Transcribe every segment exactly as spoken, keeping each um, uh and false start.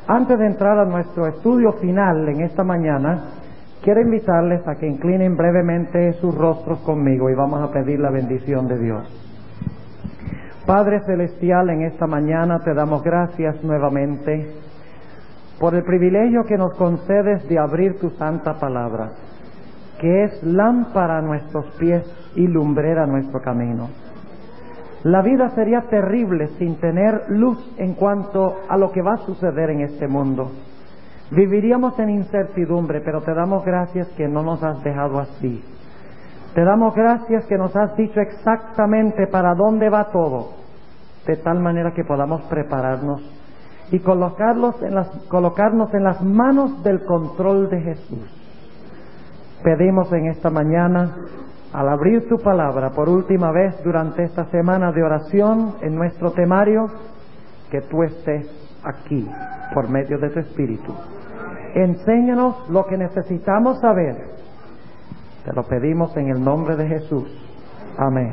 Antes de entrar a nuestro estudio final en esta mañana, quiero invitarles a que inclinen brevemente sus rostros conmigo y vamos a pedir la bendición de Dios. Padre Celestial, en esta mañana te damos gracias nuevamente por el privilegio que nos concedes de abrir tu santa palabra, que es lámpara a nuestros pies y lumbrera a nuestro camino. La vida sería terrible sin tener luz en cuanto a lo que va a suceder en este mundo. Viviríamos en incertidumbre, pero te damos gracias que no nos has dejado así. Te damos gracias que nos has dicho exactamente para dónde va todo, de tal manera que podamos prepararnos y colocarlos en las, colocarnos en las manos del control de Jesús. Pedimos en esta mañana, al abrir tu palabra por última vez durante esta semana de oración en nuestro temario, que tú estés aquí por medio de tu Espíritu. Enséñanos lo que necesitamos saber. Te lo pedimos en el nombre de Jesús. Amén.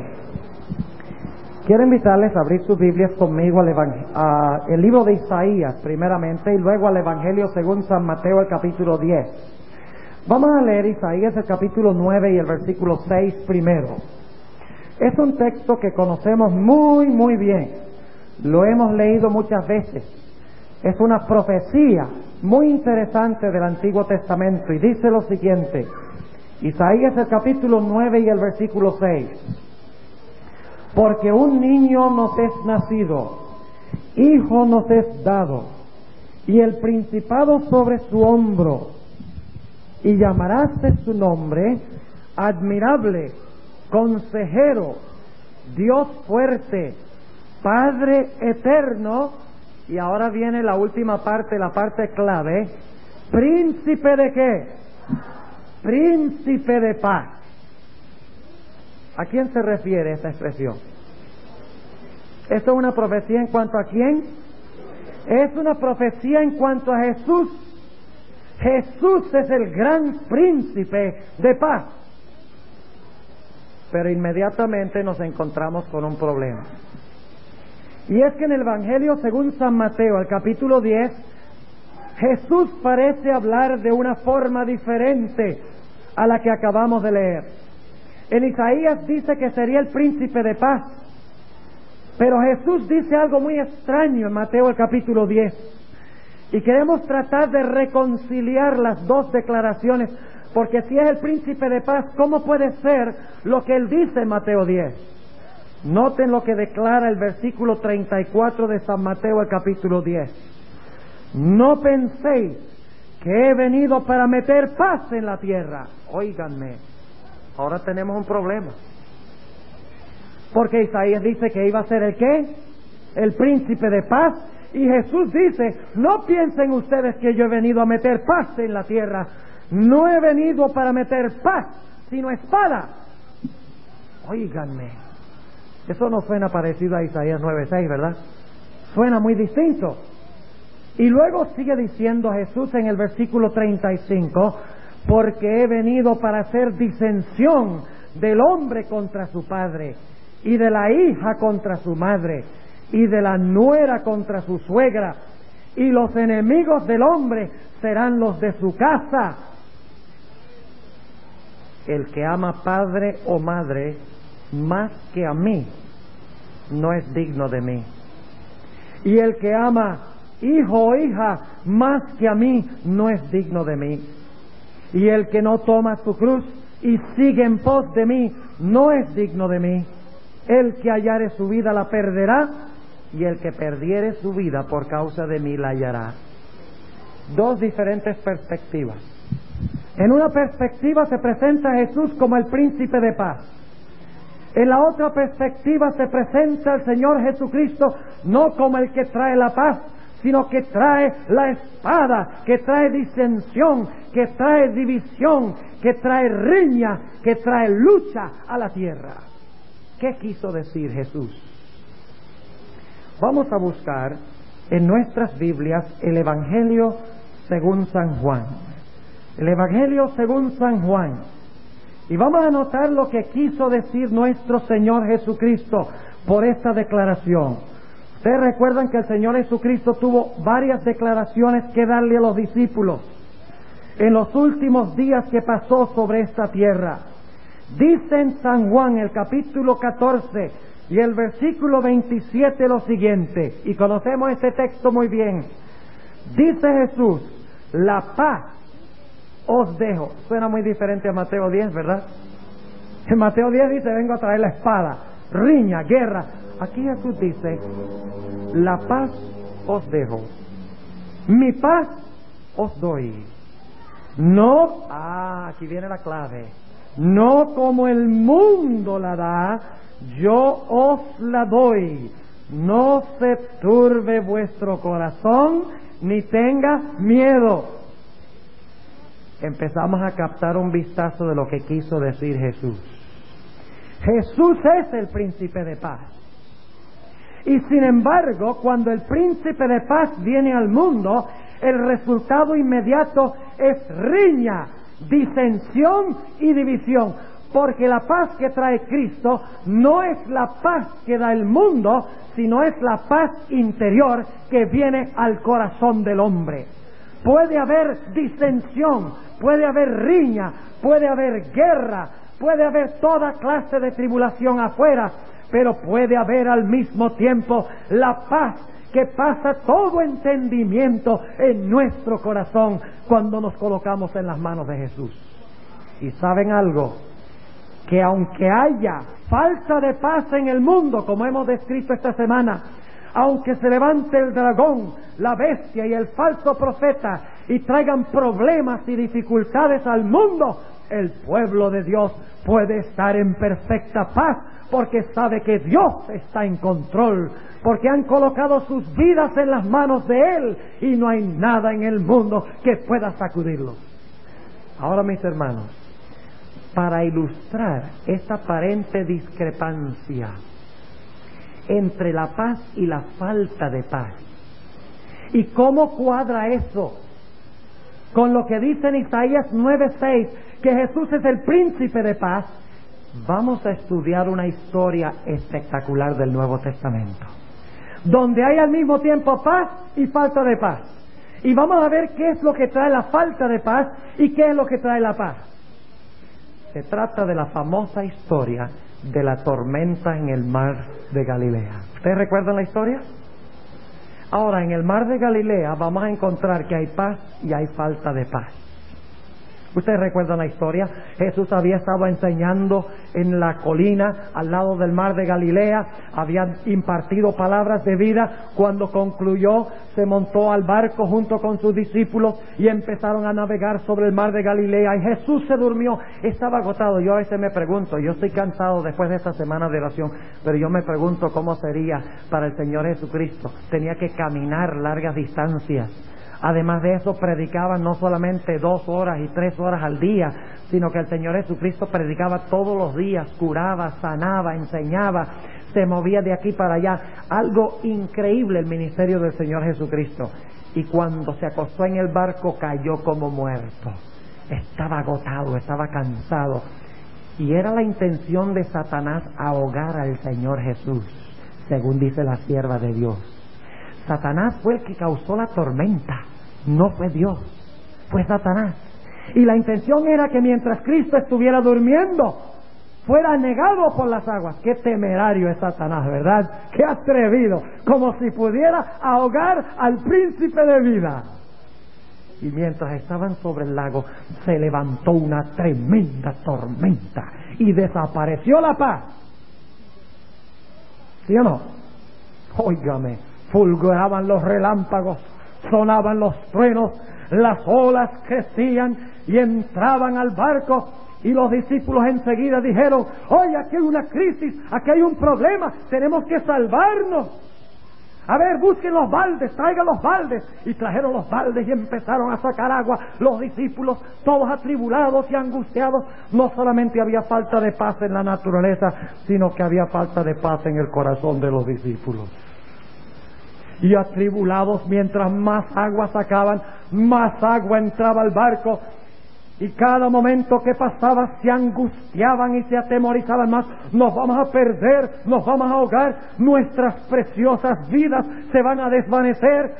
Quiero invitarles a abrir sus Biblias conmigo al evang- a el libro de Isaías primeramente y luego al Evangelio según San Mateo, el capítulo diez. Vamos a leer Isaías el capítulo nueve y el versículo seis primero. Es un texto que conocemos muy muy bien, lo hemos leído muchas veces. Es una profecía muy interesante del Antiguo Testamento y dice lo siguiente, Isaías el capítulo nueve y el versículo seis: porque un niño nos es nacido, hijo nos es dado, y el principado sobre su hombro, y llamarás su nombre admirable, consejero, Dios fuerte, Padre eterno, y ahora viene la última parte, la parte clave, príncipe de qué? Príncipe de paz. ¿A quién se refiere esta expresión? ¿Esto es una profecía en cuanto a quién? Es una profecía en cuanto a Jesús. Jesús es el gran príncipe de paz. Pero inmediatamente nos encontramos con un problema. Y es que en el Evangelio según San Mateo, el capítulo diez, Jesús parece hablar de una forma diferente a la que acabamos de leer. En Isaías dice que sería el príncipe de paz, pero Jesús dice algo muy extraño en Mateo el capítulo diez. Y queremos tratar de reconciliar las dos declaraciones, porque si es el príncipe de paz, ¿cómo puede ser lo que él dice en Mateo diez? Noten lo que declara el versículo treinta y cuatro de San Mateo el capítulo diez. No penséis que he venido para meter paz en la tierra. Óiganme, ahora tenemos un problema. Porque Isaías dice que iba a ser el ¿qué? El príncipe de paz. Y Jesús dice, no piensen ustedes que yo he venido a meter paz en la tierra. No he venido para meter paz, sino espada. Óiganme, eso no suena parecido a Isaías nueve seis, ¿verdad? Suena muy distinto. Y luego sigue diciendo Jesús en el versículo treinta y cinco, porque he venido para hacer disensión del hombre contra su padre, y de la hija contra su madre, y de la nuera contra su suegra, y los enemigos del hombre serán los de su casa. El que ama padre o madre más que a mí, no es digno de mí. Y el que ama hijo o hija más que a mí, no es digno de mí. Y el que no toma su cruz y sigue en pos de mí, no es digno de mí. El que hallare su vida la perderá, y el que perdiere su vida por causa de mí la hallará. Dos diferentes perspectivas. En una perspectiva se presenta a Jesús como el príncipe de paz. En la otra perspectiva se presenta al Señor Jesucristo no como el que trae la paz, sino que trae la espada, que trae disensión, que trae división, que trae riña, que trae lucha a la tierra. ¿Qué quiso decir Jesús? Vamos a buscar en nuestras Biblias el Evangelio según San Juan. El Evangelio según San Juan. Y vamos a notar lo que quiso decir nuestro Señor Jesucristo por esta declaración. Ustedes recuerdan que el Señor Jesucristo tuvo varias declaraciones que darle a los discípulos en los últimos días que pasó sobre esta tierra. Dice en San Juan, el capítulo catorce y el versículo veintisiete lo siguiente, y conocemos este texto muy bien. Dice Jesús: la paz os dejo. Suena muy diferente a Mateo diez, ¿verdad? En Mateo diez dice: vengo a traer la espada, riña, guerra. Aquí Jesús dice: la paz os dejo, mi paz os doy. No, ah, aquí viene la clave. No como el mundo la da, yo os la doy. No se turbe vuestro corazón, ni tenga miedo. Empezamos a captar un vistazo de lo que quiso decir Jesús. Jesús es el príncipe de paz. Y sin embargo, cuando el príncipe de paz viene al mundo, el resultado inmediato es riña, disensión y división. Porque la paz que trae Cristo no es la paz que da el mundo, sino es la paz interior que viene al corazón del hombre. Puede haber disensión, puede haber riña, puede haber guerra, puede haber toda clase de tribulación afuera, pero puede haber al mismo tiempo la paz que pasa todo entendimiento en nuestro corazón cuando nos colocamos en las manos de Jesús. ¿Y saben algo? Que aunque haya falta de paz en el mundo, como hemos descrito esta semana, aunque se levante el dragón, la bestia y el falso profeta y traigan problemas y dificultades al mundo, el pueblo de Dios puede estar en perfecta paz, porque sabe que Dios está en control, porque han colocado sus vidas en las manos de Él y no hay nada en el mundo que pueda sacudirlos. Ahora, mis hermanos, para ilustrar esta aparente discrepancia entre la paz y la falta de paz, y cómo cuadra eso con lo que dice en Isaías nueve seis, que Jesús es el príncipe de paz, vamos a estudiar una historia espectacular del Nuevo Testamento, donde hay al mismo tiempo paz y falta de paz. Y vamos a ver qué es lo que trae la falta de paz y qué es lo que trae la paz. Se trata de la famosa historia de la tormenta en el mar de Galilea. ¿Ustedes recuerdan la historia? Ahora, en el mar de Galilea vamos a encontrar que hay paz y hay falta de paz. Ustedes recuerdan la historia. Jesús había estado enseñando en la colina al lado del mar de Galilea, había impartido palabras de vida. Cuando concluyó, se montó al barco junto con sus discípulos y empezaron a navegar sobre el mar de Galilea, y Jesús se durmió, estaba agotado. Yo a veces me pregunto, yo estoy cansado después de esta semana de oración, pero yo me pregunto cómo sería para el Señor Jesucristo. Tenía que caminar largas distancias. Además de eso, predicaba no solamente dos horas y tres horas al día, sino que el Señor Jesucristo predicaba todos los días, curaba, sanaba, enseñaba, se movía de aquí para allá. Algo increíble el ministerio del Señor Jesucristo. Y cuando se acostó en el barco, cayó como muerto. Estaba agotado, estaba cansado. Y era la intención de Satanás ahogar al Señor Jesús, según dice la sierva de Dios. Satanás fue el que causó la tormenta, no fue Dios, fue Satanás. Y la intención era que mientras Cristo estuviera durmiendo, fuera anegado por las aguas. Qué temerario es Satanás, ¿verdad? Qué atrevido, como si pudiera ahogar al príncipe de vida. Y mientras estaban sobre el lago, se levantó una tremenda tormenta y desapareció la paz. ¿Sí o no? Óigame, fulguraban los relámpagos, sonaban los truenos, las olas crecían y entraban al barco, y los discípulos enseguida dijeron: oye, aquí hay una crisis, aquí hay un problema, tenemos que salvarnos. A ver, busquen los baldes, traigan los baldes. Y trajeron los baldes y empezaron a sacar agua. Los discípulos, todos atribulados y angustiados. No solamente había falta de paz en la naturaleza, sino que había falta de paz en el corazón de los discípulos. Y atribulados, mientras más agua sacaban, más agua entraba al barco. Y cada momento que pasaba se angustiaban y se atemorizaban más. Nos vamos a perder, nos vamos a ahogar, nuestras preciosas vidas se van a desvanecer.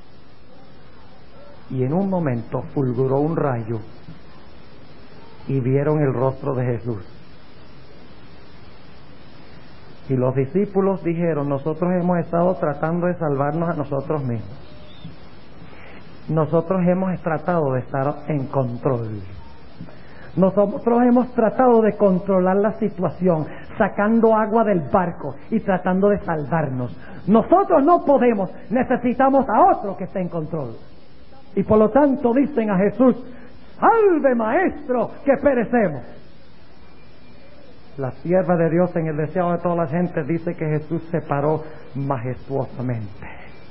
Y en un momento fulguró un rayo y vieron el rostro de Jesús. Y los discípulos dijeron: nosotros hemos estado tratando de salvarnos a nosotros mismos. Nosotros hemos tratado de estar en control. Nosotros hemos tratado de controlar la situación, sacando agua del barco y tratando de salvarnos. Nosotros no podemos, necesitamos a otro que esté en control. Y por lo tanto dicen a Jesús: salve, maestro, que perecemos. La sierva de Dios, en el deseo de toda la gente, dice que Jesús se paró majestuosamente.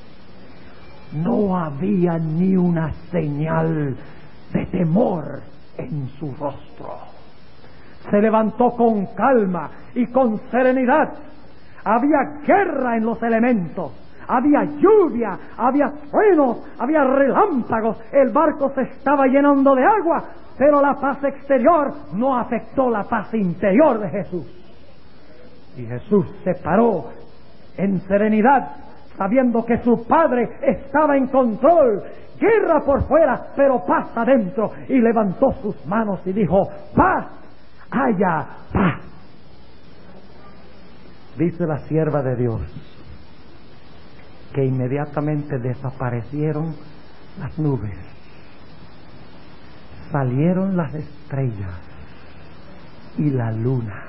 No había ni una señal de temor en su rostro. Se levantó con calma y con serenidad. Había guerra en los elementos, había lluvia, había truenos, había relámpagos. El barco se estaba llenando de agua, pero la paz exterior no afectó la paz interior de Jesús. Y Jesús se paró en serenidad, sabiendo que su Padre estaba en control. Guerra por fuera, pero paz adentro. Y levantó sus manos y dijo: paz, haya paz. Dice la sierva de Dios que inmediatamente desaparecieron las nubes, salieron las estrellas y la luna,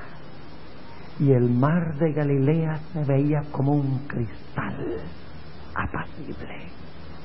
y el mar de Galilea se veía como un cristal apacible.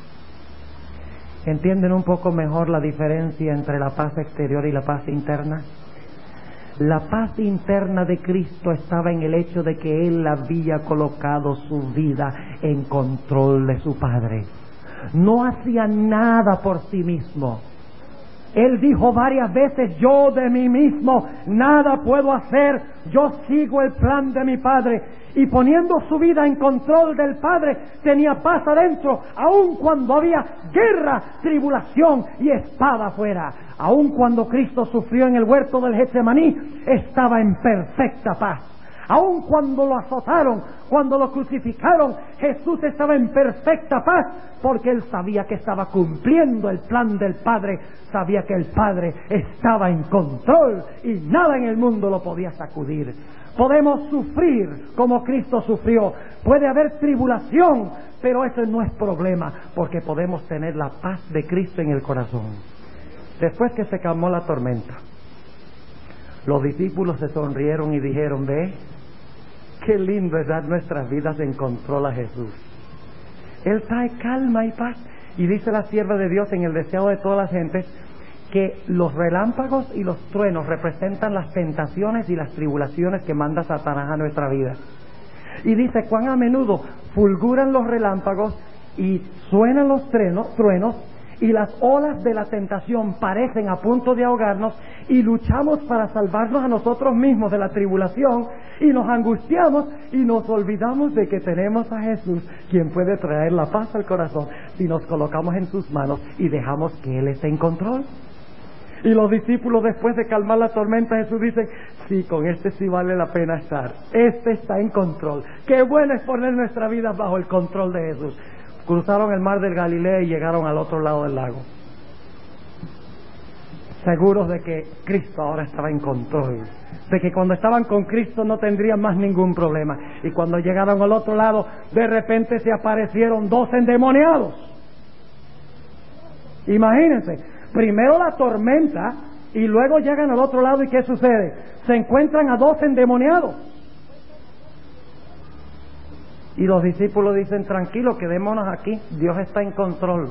¿Entienden un poco mejor la diferencia entre la paz exterior y la paz interna? La paz interna de Cristo estaba en el hecho de que Él había colocado su vida en control de su Padre. No hacía nada por sí mismo. Él dijo varias veces: yo de mí mismo nada puedo hacer, yo sigo el plan de mi Padre. Y poniendo su vida en control del Padre, tenía paz adentro, aun cuando había guerra, tribulación y espada afuera. Aun cuando Cristo sufrió en el huerto del Getsemaní, estaba en perfecta paz. Aun cuando lo azotaron, cuando lo crucificaron, Jesús estaba en perfecta paz, porque Él sabía que estaba cumpliendo el plan del Padre, sabía que el Padre estaba en control y nada en el mundo lo podía sacudir. Podemos sufrir como Cristo sufrió, puede haber tribulación, pero ese no es problema, porque podemos tener la paz de Cristo en el corazón. Después que se calmó la tormenta, los discípulos se sonrieron y dijeron: ve, qué lindo es dar nuestras vidas en control a Jesús. Él trae calma y paz. Y dice la sierva de Dios, en el deseo de todas las gentes, que los relámpagos y los truenos representan las tentaciones y las tribulaciones que manda Satanás a nuestra vida. Y dice: cuán a menudo fulguran los relámpagos y suenan los truenos, truenos y las olas de la tentación parecen a punto de ahogarnos, y luchamos para salvarnos a nosotros mismos de la tribulación, y nos angustiamos y nos olvidamos de que tenemos a Jesús, quien puede traer la paz al corazón si nos colocamos en sus manos y dejamos que Él esté en control. Y los discípulos, después de calmar la tormenta, Jesús dice: sí, con este sí vale la pena estar, este está en control. Qué bueno es poner nuestra vida bajo el control de Jesús. Cruzaron el mar del Galilea y llegaron al otro lado del lago, seguros de que Cristo ahora estaba en control, de que cuando estaban con Cristo no tendrían más ningún problema. Y cuando llegaron al otro lado, de repente se aparecieron dos endemoniados. Imagínense, primero la tormenta y luego llegan al otro lado, y ¿qué sucede? Se encuentran a dos endemoniados. Y los discípulos dicen: tranquilo, quedémonos aquí, Dios está en control.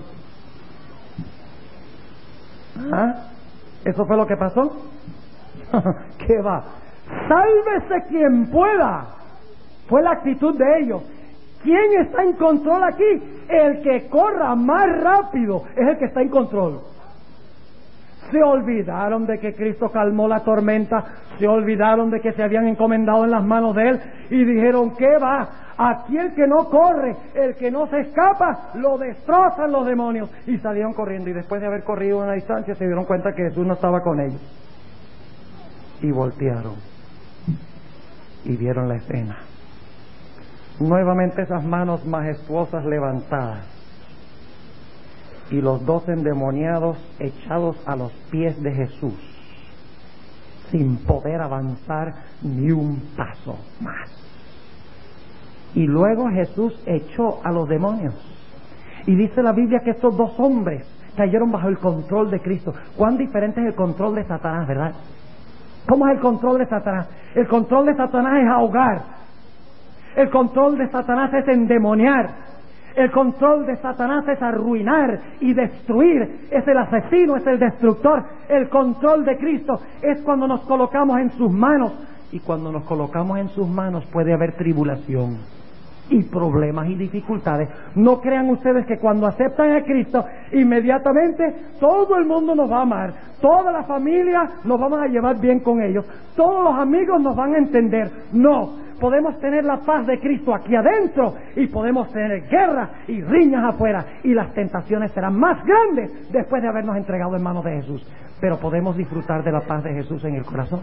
¿Ah? ¿Eso fue lo que pasó? ¿Qué va? Sálvese quien pueda. Fue la actitud de ellos. ¿Quién está en control aquí? El que corra más rápido es el que está en control. Se olvidaron de que Cristo calmó la tormenta, se olvidaron de que se habían encomendado en las manos de Él y dijeron, ¿qué va? Aquí el que no corre, el que no se escapa, lo destrozan los demonios. Y salieron corriendo, y después de haber corrido una distancia se dieron cuenta que Jesús no estaba con ellos. Y voltearon y vieron la escena. Nuevamente esas manos majestuosas levantadas y los dos endemoniados echados a los pies de Jesús, sin poder avanzar ni un paso más. Y luego Jesús echó a los demonios. Y dice la Biblia que estos dos hombres cayeron bajo el control de Cristo. Cuán diferente es el control de Satanás, ¿verdad? ¿Cómo es el control de Satanás? El control de Satanás es ahogar. El control de Satanás es endemoniar. El control de Satanás es arruinar y destruir. Es el asesino, es el destructor. El control de Cristo es cuando nos colocamos en sus manos. Y cuando nos colocamos en sus manos puede haber tribulación y problemas y dificultades. No crean ustedes que cuando aceptan a Cristo, inmediatamente todo el mundo nos va a amar, toda la familia nos vamos a llevar bien con ellos, todos los amigos nos van a entender. No, podemos tener la paz de Cristo aquí adentro y podemos tener guerra y riñas afuera, y las tentaciones serán más grandes después de habernos entregado en manos de Jesús, pero podemos disfrutar de la paz de Jesús en el corazón.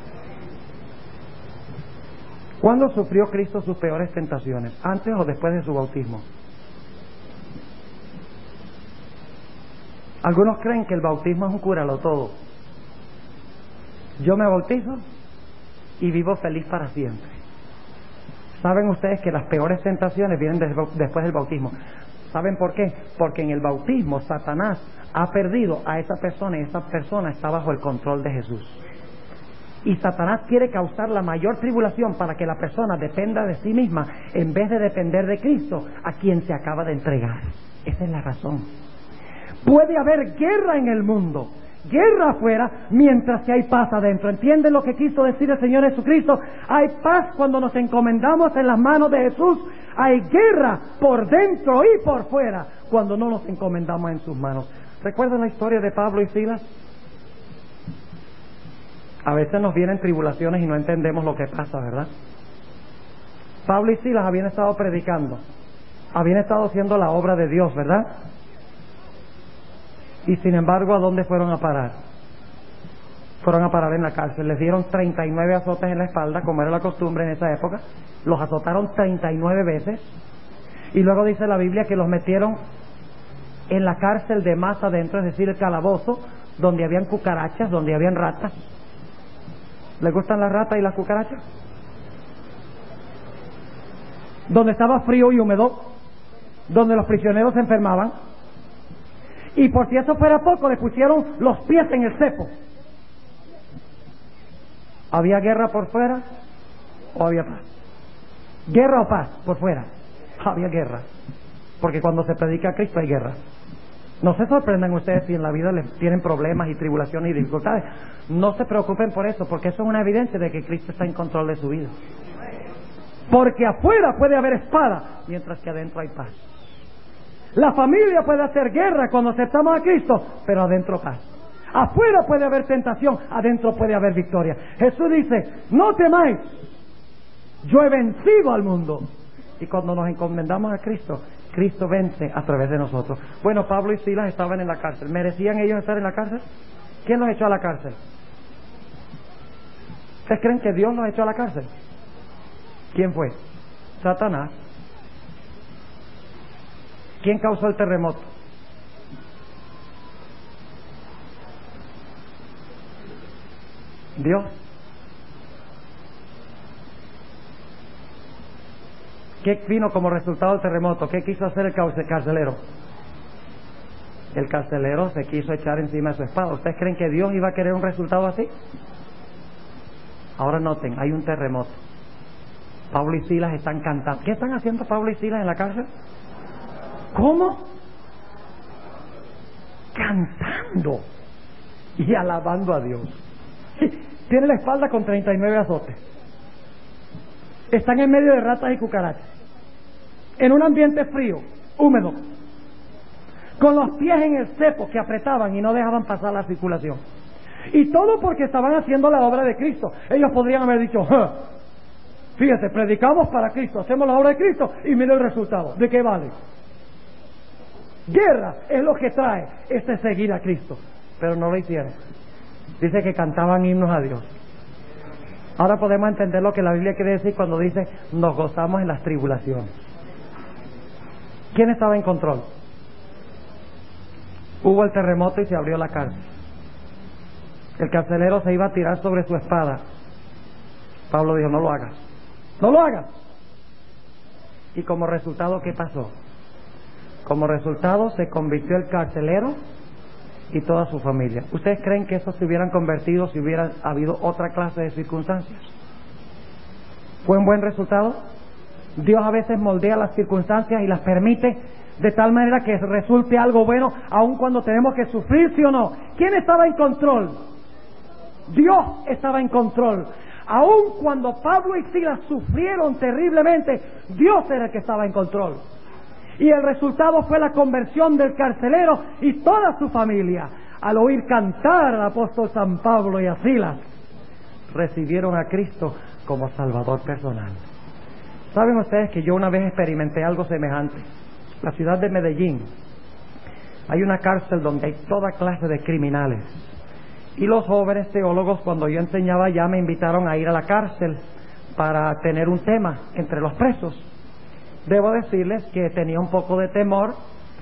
¿Cuándo sufrió Cristo sus peores tentaciones? ¿Antes o después de su bautismo? Algunos creen que el bautismo es un cúralo todo. Yo me bautizo y vivo feliz para siempre. ¿Saben ustedes que las peores tentaciones vienen después del bautismo? ¿Saben por qué? Porque en el bautismo Satanás ha perdido a esa persona y esa persona está bajo el control de Jesús. Y Satanás quiere causar la mayor tribulación para que la persona dependa de sí misma en vez de depender de Cristo, a quien se acaba de entregar. Esa es la razón. Puede haber guerra en el mundo, guerra afuera, mientras que hay paz adentro. ¿Entienden lo que quiso decir el Señor Jesucristo? Hay paz cuando nos encomendamos en las manos de Jesús. Hay guerra por dentro y por fuera cuando no nos encomendamos en sus manos. ¿Recuerdan la historia de Pablo y Silas? A veces nos vienen tribulaciones y no entendemos lo que pasa, ¿verdad? Pablo y Silas habían estado predicando, habían estado haciendo la obra de Dios, ¿verdad? Y sin embargo, ¿a dónde fueron a parar? Fueron a parar en la cárcel. Les dieron treinta y nueve azotes en la espalda, como era la costumbre en esa época. Los azotaron treinta y nueve veces. Y luego dice la Biblia que los metieron en la cárcel de más adentro, es decir, el calabozo, donde habían cucarachas, donde habían ratas. ¿Les gustan las ratas y las cucarachas? Donde estaba frío y húmedo, donde los prisioneros se enfermaban. Y por si eso fuera poco, le pusieron los pies en el cepo. ¿Había guerra por fuera o había paz? ¿Guerra o paz por fuera? Había guerra, porque cuando se predica a Cristo hay guerra. No se sorprendan ustedes si en la vida les tienen problemas y tribulaciones y dificultades. No se preocupen por eso, porque eso es una evidencia de que Cristo está en control de su vida. Porque afuera puede haber espada, mientras que adentro hay paz. La familia puede hacer guerra cuando aceptamos a Cristo, pero adentro paz. Afuera puede haber tentación, adentro puede haber victoria. Jesús dice, no temáis, yo he vencido al mundo. Y cuando nos encomendamos a Cristo, Cristo vence a través de nosotros. Bueno, Pablo y Silas estaban en la cárcel. ¿Merecían ellos estar en la cárcel? ¿Quién los echó a la cárcel? ¿Ustedes creen que Dios los echó a la cárcel? ¿Quién fue? Satanás. ¿Quién causó el terremoto? Dios. ¿Qué vino como resultado del terremoto? ¿Qué quiso hacer el carcelero? El carcelero se quiso echar encima de su espada. ¿Ustedes creen que Dios iba a querer un resultado así? Ahora noten, hay un terremoto. Pablo y Silas están cantando. ¿Qué están haciendo Pablo y Silas en la cárcel? ¿Cómo? Cantando y alabando a Dios. Tiene la espalda con treinta y nueve azotes. Están en medio de ratas y cucarachas, en un ambiente frío, húmedo, con los pies en el cepo, que apretaban y no dejaban pasar la circulación. Y todo porque estaban haciendo la obra de Cristo. Ellos podrían haber dicho, ¡ja! Fíjate, predicamos para Cristo, hacemos la obra de Cristo y mira el resultado. ¿De qué vale? Guerra es lo que trae este seguir a Cristo. Pero no lo hicieron. Dice que cantaban himnos a Dios. Ahora podemos entender lo que la Biblia quiere decir cuando dice nos gozamos en las tribulaciones. ¿Quién estaba en control? Hubo el terremoto y se abrió la cárcel. El carcelero se iba a tirar sobre su espada. Pablo dijo, no lo hagas, no lo hagas. Y como resultado, ¿qué pasó? Como resultado se convirtió el carcelero y toda su familia. ¿Ustedes creen que esos se hubieran convertido si hubiera habido otra clase de circunstancias? ¿Fue un buen resultado? Dios a veces moldea las circunstancias y las permite de tal manera que resulte algo bueno, aun cuando tenemos que sufrir, ¿sí o no? ¿Quién estaba en control? Dios estaba en control. Aun cuando Pablo y Silas sufrieron terriblemente, Dios era el que estaba en control. Y el resultado fue la conversión del carcelero y toda su familia. Al oír cantar al apóstol San Pablo y a Silas, recibieron a Cristo como Salvador personal. ¿Saben ustedes que yo una vez experimenté algo semejante? La ciudad de Medellín, hay una cárcel donde hay toda clase de criminales. Y los jóvenes teólogos, cuando yo enseñaba allá, me invitaron a ir a la cárcel para tener un tema entre los presos. Debo decirles que tenía un poco de temor,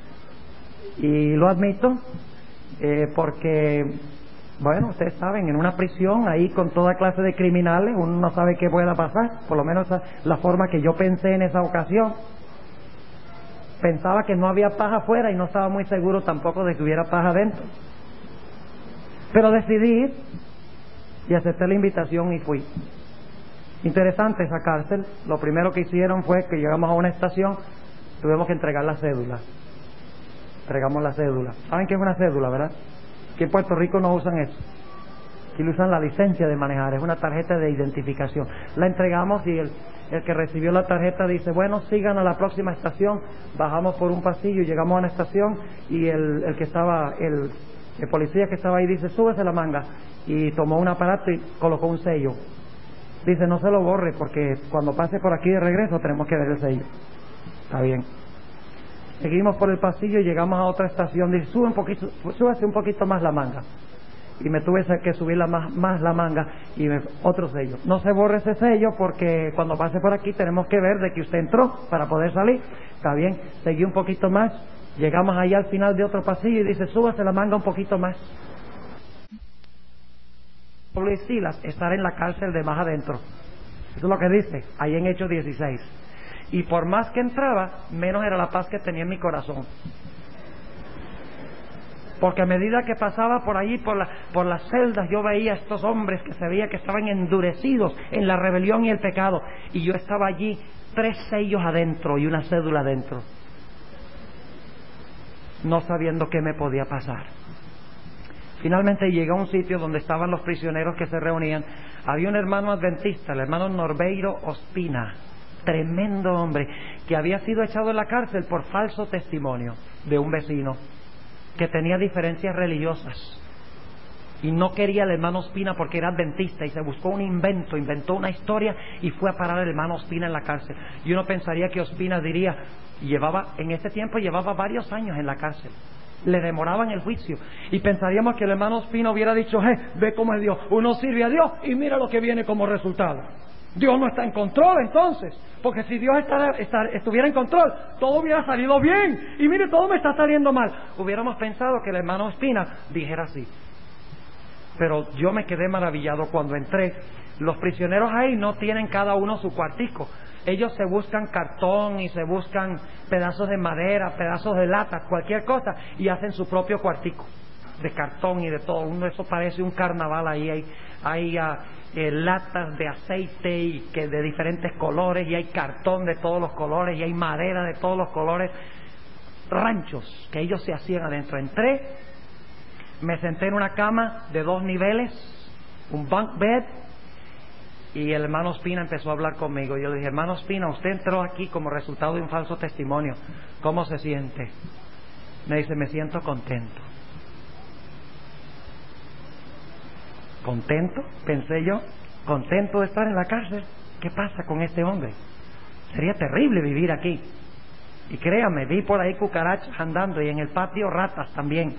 y lo admito, eh, porque, bueno, ustedes saben, en una prisión ahí con toda clase de criminales, uno no sabe qué pueda pasar, por lo menos esa, la forma que yo pensé en esa ocasión. Pensaba que no había paz afuera y no estaba muy seguro tampoco de que hubiera paz adentro. Pero decidí ir y acepté la invitación y fui. Interesante esa cárcel. Lo primero que hicieron fue que llegamos a una estación, tuvimos que entregar la cédula. Entregamos la cédula. ¿Saben qué es una cédula, verdad? Que en Puerto Rico no usan eso. Aquí usan la licencia de manejar, es una tarjeta de identificación. La entregamos y el, el que recibió la tarjeta dice, bueno, sigan a la próxima estación. Bajamos por un pasillo y llegamos a una estación y el, el que estaba, el, el policía que estaba ahí dice, súbese la manga. Y tomó un aparato y colocó un sello. Dice, no se lo borre porque cuando pase por aquí de regreso tenemos que ver el sello. Está bien. Seguimos por el pasillo y llegamos a otra estación. Dice, sube un poquito, súbase un poquito más la manga. Y me tuve que subir la más, más la manga y me, otro sello. No se borre ese sello porque cuando pase por aquí tenemos que ver de que usted entró para poder salir. Está bien. Seguí un poquito más. Llegamos allá al final de otro pasillo y dice, súbase la manga un poquito más. Pablo y Silas estar en la cárcel de más adentro. Eso es lo que dice ahí en Hechos dieciséis. Y por más que entraba, menos era la paz que tenía en mi corazón. Porque a medida que pasaba por allí, por, la, por las celdas, yo veía a estos hombres que se veía que estaban endurecidos en la rebelión y el pecado. Y yo estaba allí, tres sellos adentro y una cédula adentro, no sabiendo qué me podía pasar. Finalmente llegué a un sitio donde estaban los prisioneros que se reunían. Había un hermano adventista, el hermano Norbeiro Ospina, tremendo hombre, que había sido echado en la cárcel por falso testimonio de un vecino que tenía diferencias religiosas y no quería al hermano Ospina porque era adventista y se buscó un invento, inventó una historia y fue a parar al hermano Ospina en la cárcel. Y uno pensaría que Ospina diría, llevaba en ese tiempo llevaba varios años en la cárcel, le demoraban el juicio y pensaríamos que el hermano Ospina hubiera dicho, eh, ve cómo es Dios, uno sirve a Dios y mira lo que viene como resultado. Dios no está en control entonces, porque si Dios está, está, estuviera en control, todo hubiera salido bien y mire, todo me está saliendo mal. Hubiéramos pensado que el hermano Ospina dijera así. Pero yo me quedé maravillado cuando entré. Los prisioneros ahí no tienen cada uno su cuartico. Ellos se buscan cartón y se buscan pedazos de madera, pedazos de lata, cualquier cosa, y hacen su propio cuartico de cartón y de todo. Uno, eso parece un carnaval ahí. Hay, hay uh, eh, latas de aceite y que de diferentes colores, y hay cartón de todos los colores, y hay madera de todos los colores. Ranchos que ellos se hacían adentro. Entré, me senté en una cama de dos niveles, un bunk bed, y el hermano Ospina empezó a hablar conmigo. Yo le dije, hermano Ospina, usted entró aquí como resultado de un falso testimonio. ¿Cómo se siente? Me dice, me siento contento. ¿Contento? Pensé yo. ¿Contento de estar en la cárcel? ¿Qué pasa con este hombre? Sería terrible vivir aquí. Y créame, vi por ahí cucarachas andando y en el patio ratas también.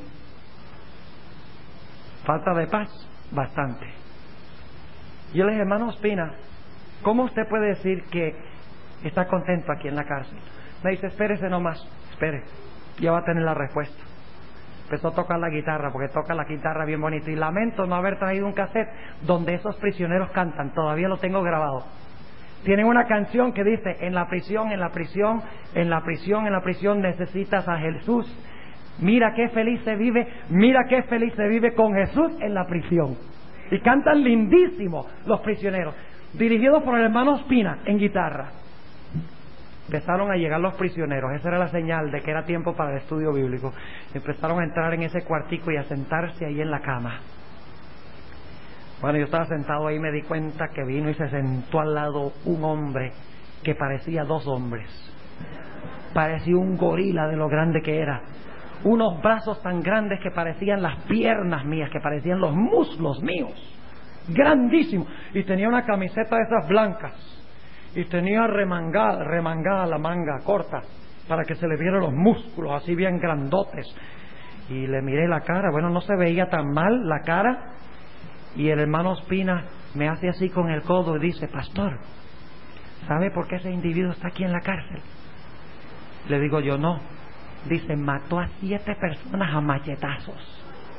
Falta de paz, bastante. Yo le dije, hermano Ospina, ¿cómo usted puede decir que está contento aquí en la cárcel? Me dice, espérese nomás, espere, ya va a tener la respuesta. Empezó a tocar la guitarra, porque toca la guitarra bien bonito. Y lamento no haber traído un cassette donde esos prisioneros cantan, todavía lo tengo grabado. Tienen una canción que dice, en la prisión, en la prisión, en la prisión, en la prisión necesitas a Jesús. Mira qué feliz se vive, mira qué feliz se vive con Jesús en la prisión. Y cantan lindísimo los prisioneros, dirigidos por el hermano Ospina en guitarra. Empezaron a llegar los prisioneros, esa era la señal de que era tiempo para el estudio bíblico. Empezaron a entrar en ese cuartico y a sentarse ahí en la cama. Bueno, yo estaba sentado ahí y me di cuenta que vino y se sentó al lado un hombre que parecía dos hombres. Parecía un gorila de lo grande que era. Unos brazos tan grandes que parecían las piernas mías, que parecían los muslos míos. Grandísimo. Y tenía una camiseta de esas blancas. Y tenía remangada, remangada la manga corta para que se le vieran los músculos así bien grandotes. Y le miré la cara, bueno, no se veía tan mal la cara. Y el hermano Ospina me hace así con el codo y dice, pastor, ¿sabe por qué ese individuo está aquí en la cárcel? Le digo yo, no. Dice, mató a siete personas a machetazos.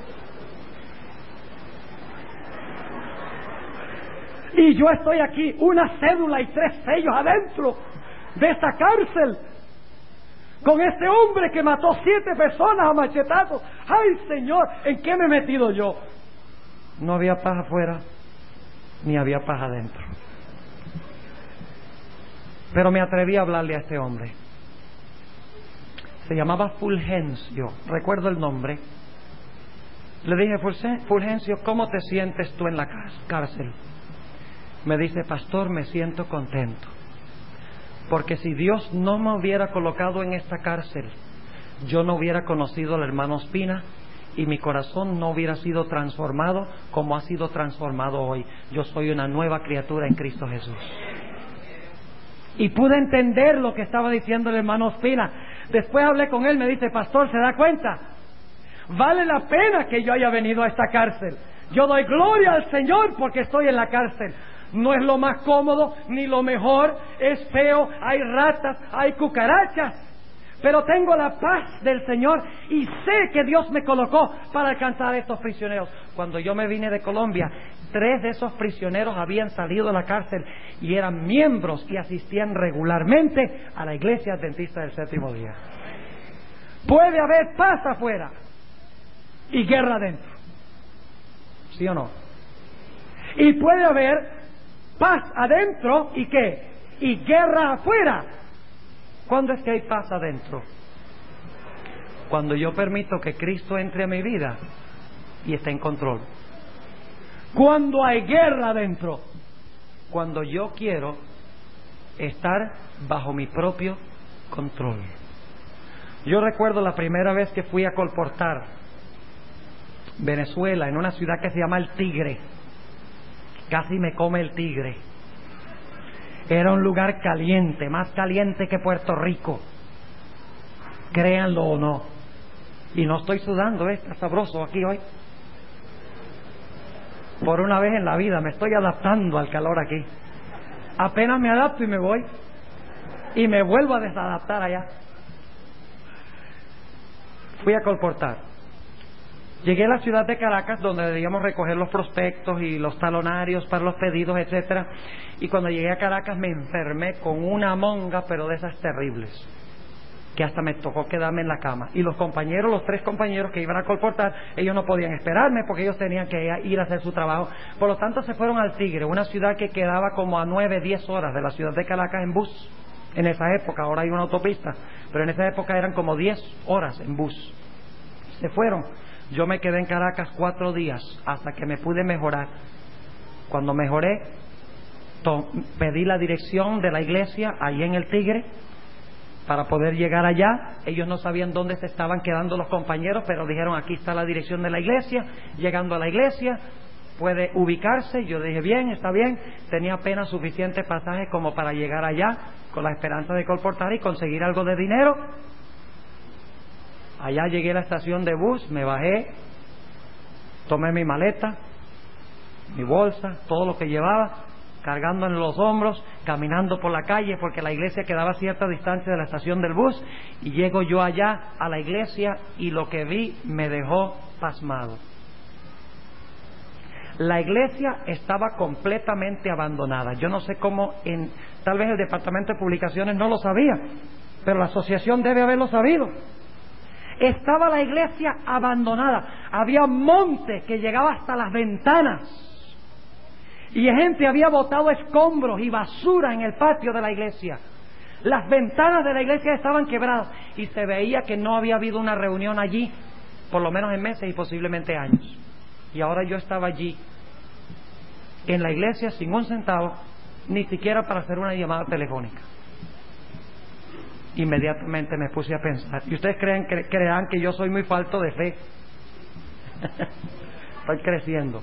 Y yo estoy aquí, una cédula y tres sellos adentro de esta cárcel, con este hombre que mató siete personas a machetazos. ¡Ay, Señor! ¿En qué me he metido yo? No había paz afuera, ni había paz adentro. Pero me atreví a hablarle a este hombre. Se llamaba Fulgencio, recuerdo el nombre. Le dije, Fulgencio, ¿cómo te sientes tú en la cárcel? Me dice, pastor, me siento contento, porque si Dios no me hubiera colocado en esta cárcel, yo no hubiera conocido al hermano Ospina y mi corazón no hubiera sido transformado como ha sido transformado hoy. Yo soy una nueva criatura en Cristo Jesús. Y pude entender lo que estaba diciendo el hermano Ospina. Después hablé con él, me dice, pastor, ¿se da cuenta? Vale la pena que yo haya venido a esta cárcel. Yo doy gloria al Señor porque estoy en la cárcel. No es lo más cómodo ni lo mejor, es feo, hay ratas, hay cucarachas, pero tengo la paz del Señor y sé que Dios me colocó para alcanzar a estos prisioneros. Cuando yo me vine de Colombia, tres de esos prisioneros habían salido de la cárcel y eran miembros y asistían regularmente a la iglesia adventista del séptimo día. Puede haber paz afuera y guerra adentro, ¿sí o no? Y puede haber paz adentro y ¿qué? Y guerra afuera. ¿Cuándo es que hay paz adentro? Cuando yo permito que Cristo entre a mi vida y esté en control. Cuando hay guerra adentro, cuando yo quiero estar bajo mi propio control. Yo recuerdo la primera vez que fui a Colportar, Venezuela, en una ciudad que se llama El Tigre. Casi me come el tigre. Era un lugar caliente, más caliente que Puerto Rico, créanlo o no. Y no estoy sudando, ¿eh? Está sabroso aquí hoy. Por una vez en la vida me estoy adaptando al calor aquí. Apenas me adapto y me voy y me vuelvo a desadaptar allá. Fui a Colportar. Llegué a la ciudad de Caracas, donde debíamos recoger los prospectos y los talonarios para los pedidos, etcétera. Y cuando llegué a Caracas me enfermé con una monga, pero de esas terribles, que hasta me tocó quedarme en la cama. Y los compañeros, los tres compañeros que iban a Colportar, ellos no podían esperarme porque ellos tenían que ir a hacer su trabajo. Por lo tanto se fueron al Tigre, una ciudad que quedaba como a nueve, diez horas de la ciudad de Caracas en bus. En esa época, ahora hay una autopista, pero en esa época eran como diez horas en bus. Se fueron. Yo me quedé en Caracas cuatro días hasta que me pude mejorar. Cuando mejoré, pedí la dirección de la iglesia ahí en El Tigre para poder llegar allá. Ellos no sabían dónde se estaban quedando los compañeros, pero dijeron, aquí está la dirección de la iglesia. Llegando a la iglesia, puede ubicarse. Yo dije, bien, está bien. Tenía apenas suficiente pasaje como para llegar allá, con la esperanza de colportar y conseguir algo de dinero. Allá llegué a la estación de bus, me bajé, tomé mi maleta, mi bolsa, todo lo que llevaba, cargando en los hombros, caminando por la calle, porque la iglesia quedaba a cierta distancia de la estación del bus, y llego yo allá a la iglesia y lo que vi me dejó pasmado. La iglesia estaba completamente abandonada. Yo no sé cómo, en, tal vez el departamento de publicaciones no lo sabía, pero la asociación debe haberlo sabido. Estaba la iglesia abandonada, había monte que llegaba hasta las ventanas. Y gente había botado escombros y basura en el patio de la iglesia. Las ventanas de la iglesia estaban quebradas y se veía que no había habido una reunión allí, por lo menos en meses y posiblemente años. Y ahora yo estaba allí, en la iglesia, sin un centavo, ni siquiera para hacer una llamada telefónica. Inmediatamente me puse a pensar. Y ustedes creen, cre- crean que yo soy muy falto de fe. Estoy creciendo.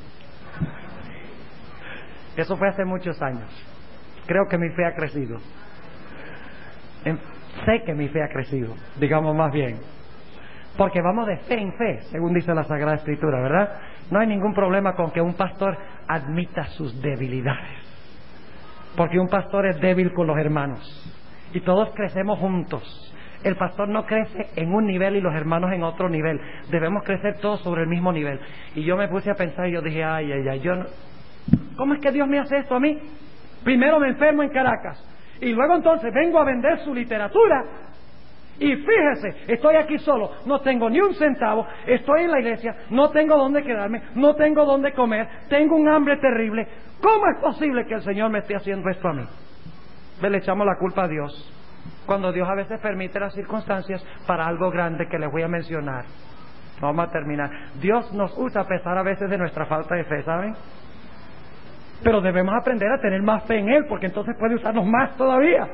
Eso fue hace muchos años. Creo que mi fe ha crecido. En, sé que mi fe ha crecido, digamos más bien. Porque vamos de fe en fe, según dice la Sagrada Escritura, ¿verdad? No hay ningún problema con que un pastor admita sus debilidades. Porque un pastor es débil con los hermanos. Y todos crecemos juntos. El pastor no crece en un nivel y los hermanos en otro nivel. Debemos crecer todos sobre el mismo nivel. Y yo me puse a pensar y yo dije, ay, ay, ay, yo no... ¿Cómo es que Dios me hace esto a mí? Primero me enfermo en Caracas y luego entonces vengo a vender su literatura y fíjese, estoy aquí solo, no tengo ni un centavo, estoy en la iglesia, no tengo dónde quedarme, no tengo dónde comer, tengo un hambre terrible. ¿Cómo es posible que el Señor me esté haciendo esto a mí? Le echamos la culpa a Dios, cuando Dios a veces permite las circunstancias para algo grande que les voy a mencionar. Vamos a terminar. Dios nos usa a pesar a veces de nuestra falta de fe, ¿saben? Pero debemos aprender a tener más fe en Él, porque entonces puede usarnos más todavía.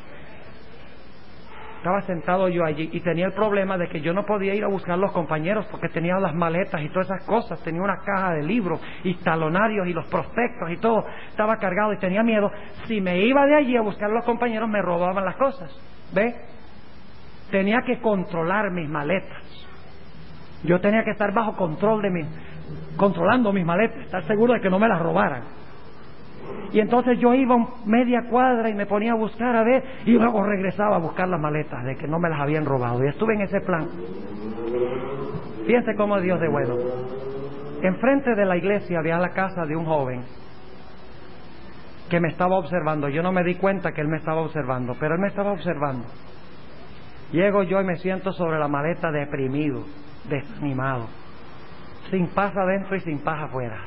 Estaba sentado yo allí y tenía el problema de que yo no podía ir a buscar a los compañeros porque tenía las maletas y todas esas cosas, tenía una caja de libros y talonarios y los prospectos y todo, estaba cargado y tenía miedo. Si me iba de allí a buscar a los compañeros me robaban las cosas, ¿ve? Tenía que controlar mis maletas. Yo tenía que estar bajo control de mis, controlando mis maletas, estar seguro de que no me las robaran. Y entonces yo iba media cuadra y me ponía a buscar a ver, y luego regresaba a buscar las maletas de que no me las habían robado. Y estuve en ese plan. Fíjense cómo es Dios de bueno. Enfrente de la iglesia había la casa de un joven que me estaba observando. Yo no me di cuenta que él me estaba observando, pero él me estaba observando. Llego yo y me siento sobre la maleta deprimido, desanimado, sin paz adentro y sin paz afuera,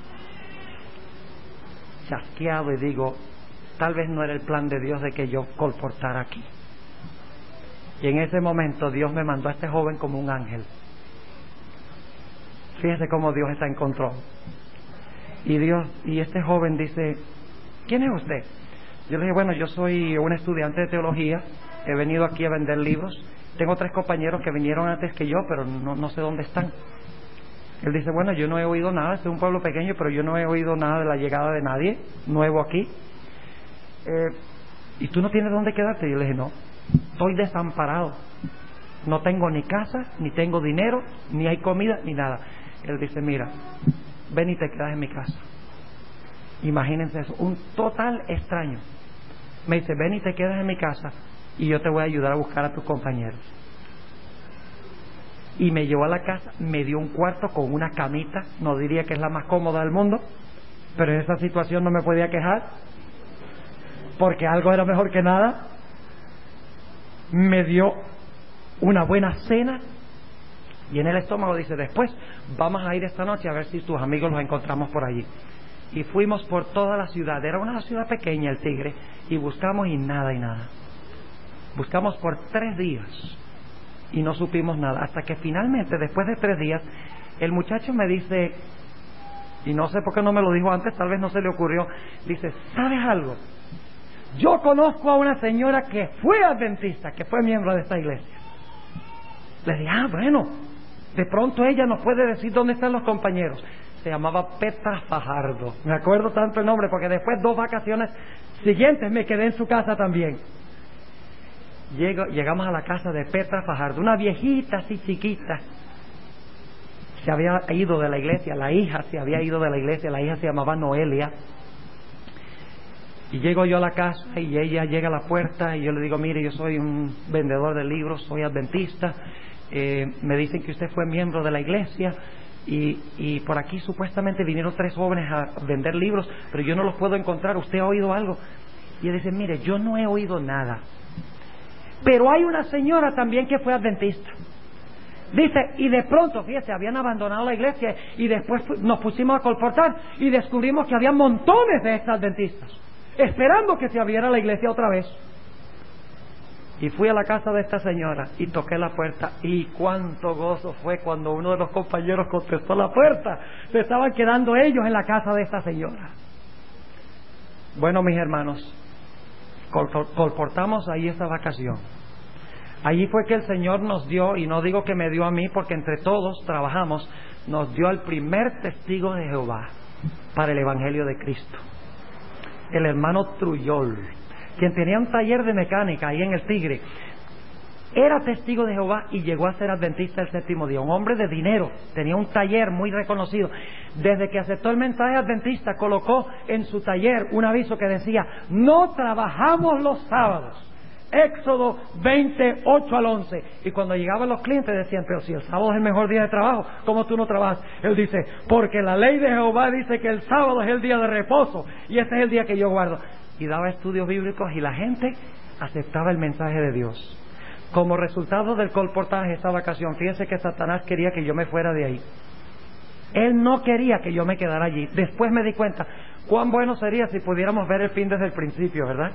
chasqueado, y digo, tal vez no era el plan de Dios de que yo colportara aquí. Y en ese momento Dios me mandó a este joven como un ángel. Fíjese cómo Dios está en control. Y Dios, y este joven dice, ¿quién es usted? Yo le dije, bueno, yo soy un estudiante de teología, he venido aquí a vender libros, tengo tres compañeros que vinieron antes que yo, pero no, no sé dónde están. Él dice, bueno, yo no he oído nada, este es un pueblo pequeño, pero yo no he oído nada de la llegada de nadie nuevo aquí. Eh, ¿Y tú no tienes dónde quedarte? Y yo le dije, no, estoy desamparado. No tengo ni casa, ni tengo dinero, ni hay comida, ni nada. Él dice, mira, ven y te quedas en mi casa. Imagínense eso, un total extraño. Me dice, ven y te quedas en mi casa y yo te voy a ayudar a buscar a tus compañeros. Y me llevó a la casa, me dio un cuarto con una camita, no diría que es la más cómoda del mundo, pero en esa situación no me podía quejar, porque algo era mejor que nada. Me dio una buena cena, y en el estómago dice, después vamos a ir esta noche a ver si tus amigos los encontramos por allí. Y fuimos por toda la ciudad, era una ciudad pequeña, el Tigre, y buscamos y nada y nada. Buscamos por tres días y no supimos nada, hasta que finalmente, después de tres días, el muchacho me dice, y no sé por qué no me lo dijo antes, tal vez no se le ocurrió, dice, ¿sabes algo? yo conozco a una señora que fue adventista, que fue miembro de esta iglesia. Le dije, ah, bueno, de pronto ella nos puede decir dónde están los compañeros. Se llamaba Petra Fajardo. Me acuerdo tanto el nombre porque después dos vacaciones siguientes me quedé en su casa también. Llego, llegamos a la casa de Petra Fajardo, una viejita así chiquita. Se había ido de la iglesia, la hija se había ido de la iglesia, la hija se llamaba Noelia. Y llego yo a la casa y ella llega a la puerta y yo le digo, mire, yo soy un vendedor de libros, soy adventista, eh, me dicen que usted fue miembro de la iglesia y, y por aquí supuestamente vinieron tres jóvenes a vender libros, pero yo no los puedo encontrar, ¿usted ha oído algo? Y ella dice, mire, yo no he oído nada, pero hay una señora también que fue adventista. Dice, y de pronto, fíjese, habían abandonado la iglesia y después nos pusimos a colportar y descubrimos que había montones de ex adventistas esperando que se abriera la iglesia otra vez. Y fui a la casa de esta señora y toqué la puerta, y cuánto gozo fue cuando uno de los compañeros contestó la puerta. Se estaban quedando ellos en la casa de esta señora. Bueno, mis hermanos, colportamos ahí esa vacación. Allí fue que el Señor nos dio, y no digo que me dio a mí porque entre todos trabajamos, nos dio al primer testigo de Jehová para el Evangelio de Cristo, el hermano Trujol, quien tenía un taller de mecánica ahí en el Tigre. Era testigo de Jehová y llegó a ser adventista el séptimo día. Un hombre de dinero, tenía un taller muy reconocido. Desde que aceptó el mensaje adventista, colocó en su taller un aviso que decía, no trabajamos los sábados. Éxodo veinte, ocho al once. Y cuando llegaban los clientes decían, pero si el sábado es el mejor día de trabajo, ¿cómo tú no trabajas? Él dice, porque la ley de Jehová dice que el sábado es el día de reposo y este es el día que yo guardo. Y daba estudios bíblicos y la gente aceptaba el mensaje de Dios. Como resultado del colportaje esta vacación, fíjense que Satanás quería que yo me fuera de ahí. Él no quería que yo me quedara allí. Después me di cuenta cuán bueno sería si pudiéramos ver el fin desde el principio, ¿verdad?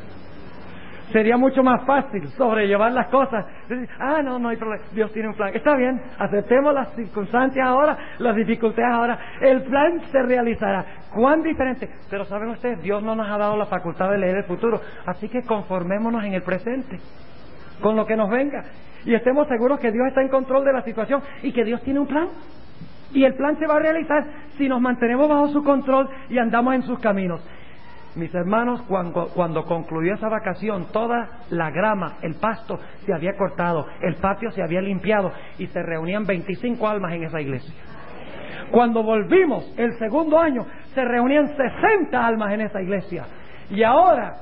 Sería mucho más fácil sobrellevar las cosas. Ah, no, no hay problema. Dios tiene un plan. Está bien, aceptemos las circunstancias ahora, las dificultades ahora. El plan se realizará. ¿Cuán diferente? Pero saben ustedes, Dios no nos ha dado la facultad de leer el futuro. Así que conformémonos en el presente, con lo que nos venga. Y estemos seguros que Dios está en control de la situación y que Dios tiene un plan. Y el plan se va a realizar si nos mantenemos bajo su control y andamos en sus caminos. Mis hermanos, cuando, cuando concluyó esa vacación, toda la grama, el pasto se había cortado, el patio se había limpiado y se reunían veinticinco almas en esa iglesia. Cuando volvimos el segundo año, se reunían sesenta almas en esa iglesia. Y ahora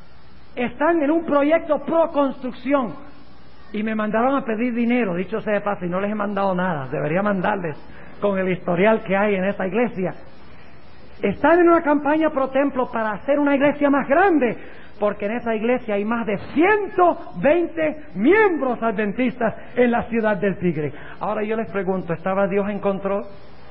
están en un proyecto pro construcción y me mandaron a pedir dinero, dicho sea de paso, y no les he mandado nada. Debería mandarles con el historial que hay en esa iglesia. Están en una campaña pro templo para hacer una iglesia más grande, porque en esa iglesia hay más de ciento veinte miembros adventistas en la ciudad del Tigre. Ahora yo les pregunto, ¿estaba Dios en control?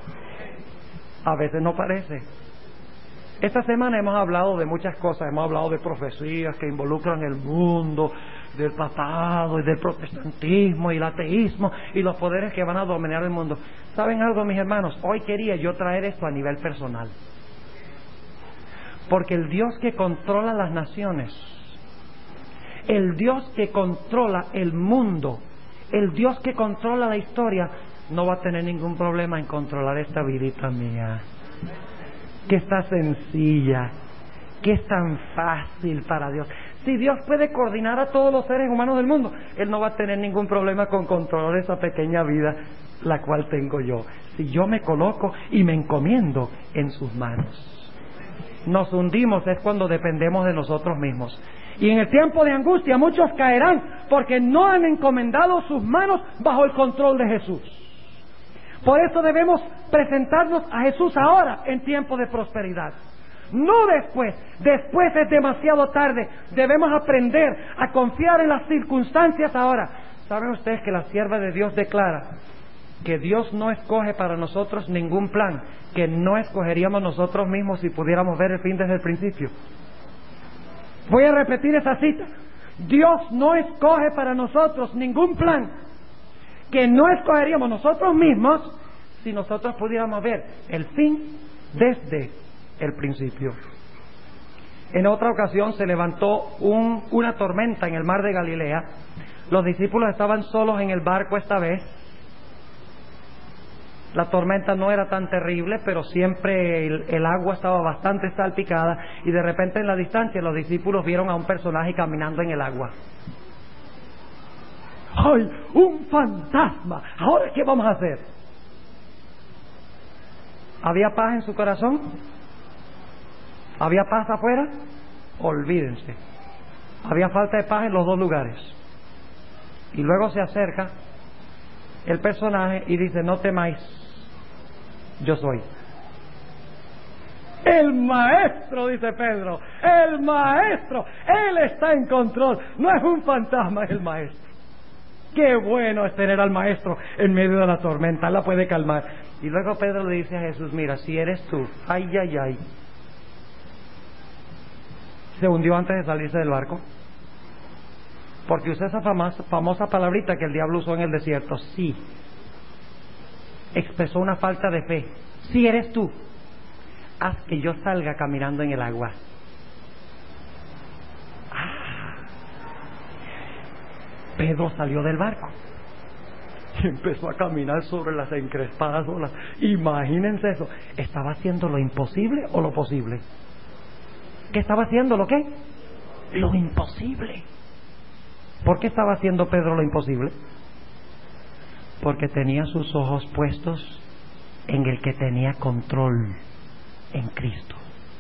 A veces no parece. Esta semana hemos hablado de muchas cosas, hemos hablado de profecías que involucran el mundo, del papado y del protestantismo y el ateísmo y los poderes que van a dominar el mundo. ¿Saben algo, mis hermanos? Hoy quería yo traer esto a nivel personal. Porque el Dios que controla las naciones, el Dios que controla el mundo, el Dios que controla la historia, no va a tener ningún problema en controlar esta vidita mía, que está sencilla, que es tan fácil para Dios. Si Dios puede coordinar a todos los seres humanos del mundo, Él no va a tener ningún problema con controlar esa pequeña vida, la cual tengo yo, si yo me coloco y me encomiendo en sus manos. Nos hundimos es cuando dependemos de nosotros mismos. Y en el tiempo de angustia muchos caerán porque no han encomendado sus manos bajo el control de Jesús. Por eso debemos presentarnos a Jesús ahora en tiempo de prosperidad. No después. Después es demasiado tarde. Debemos aprender a confiar en las circunstancias ahora. ¿Saben ustedes que la sierva de Dios declara que Dios no escoge para nosotros ningún plan que no escogeríamos nosotros mismos si pudiéramos ver el fin desde el principio? Voy a repetir esa cita. Dios no escoge para nosotros ningún plan que no escogeríamos nosotros mismos si nosotros pudiéramos ver el fin desde el principio. En otra ocasión se levantó un, una tormenta en el mar de Galilea. Los discípulos estaban solos en el barco esta vez. La tormenta no era tan terrible, pero siempre el, el agua estaba bastante salpicada, y de repente en la distancia los discípulos vieron a un personaje caminando en el agua. ¡Ay, un fantasma! ¿Ahora qué vamos a hacer? ¿Había paz en su corazón? ¿Había paz afuera? Olvídense. Había falta de paz en los dos lugares. Y luego se acerca el personaje y dice: no temáis, yo soy. El maestro, dice Pedro, el maestro, él está en control, no es un fantasma, es el maestro. Qué bueno es tener al maestro en medio de la tormenta, él la puede calmar. Y luego Pedro le dice a Jesús: mira, si eres tú, ay, ay, ay. Se hundió antes de salirse del barco, porque usó esa famosa, famosa palabrita que el diablo usó en el desierto, sí. Expresó una falta de fe. Si eres tú, haz que yo salga caminando en el agua. Ah. Pedro salió del barco y empezó a caminar sobre las encrespadas olas. Imagínense eso. ¿Estaba haciendo lo imposible o lo posible? ¿Qué estaba haciendo? ¿Lo qué? Lo imposible. ¿Por qué estaba haciendo Pedro lo imposible? Porque tenía sus ojos puestos en el que tenía control, en Cristo.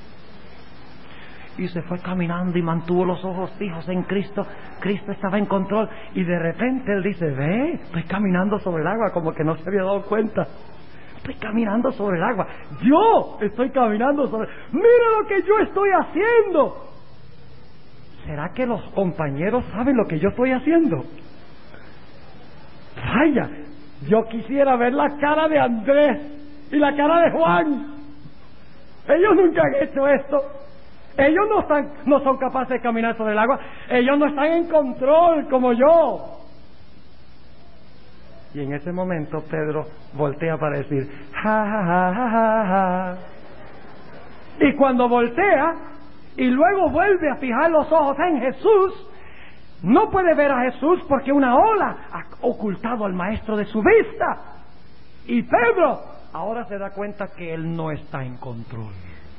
Y se fue caminando y mantuvo los ojos fijos en Cristo. Cristo estaba en control, y de repente él dice: ve, estoy caminando sobre el agua, como que no se había dado cuenta. Estoy caminando sobre el agua. Yo estoy caminando sobre... ¡Mira lo que yo estoy haciendo! ¿Será que los compañeros saben lo que yo estoy haciendo? Vaya, yo quisiera ver la cara de Andrés y la cara de Juan. Ellos nunca han hecho esto. Ellos no están, no son capaces de caminar sobre el agua. Ellos no están en control como yo. Y en ese momento Pedro voltea para decir: ja, ja, ja, ja, ja, ja. Y cuando voltea y luego vuelve a fijar los ojos en Jesús, no puede ver a Jesús porque una ola ha ocultado al maestro de su vista. Y Pedro ahora se da cuenta que él no está en control,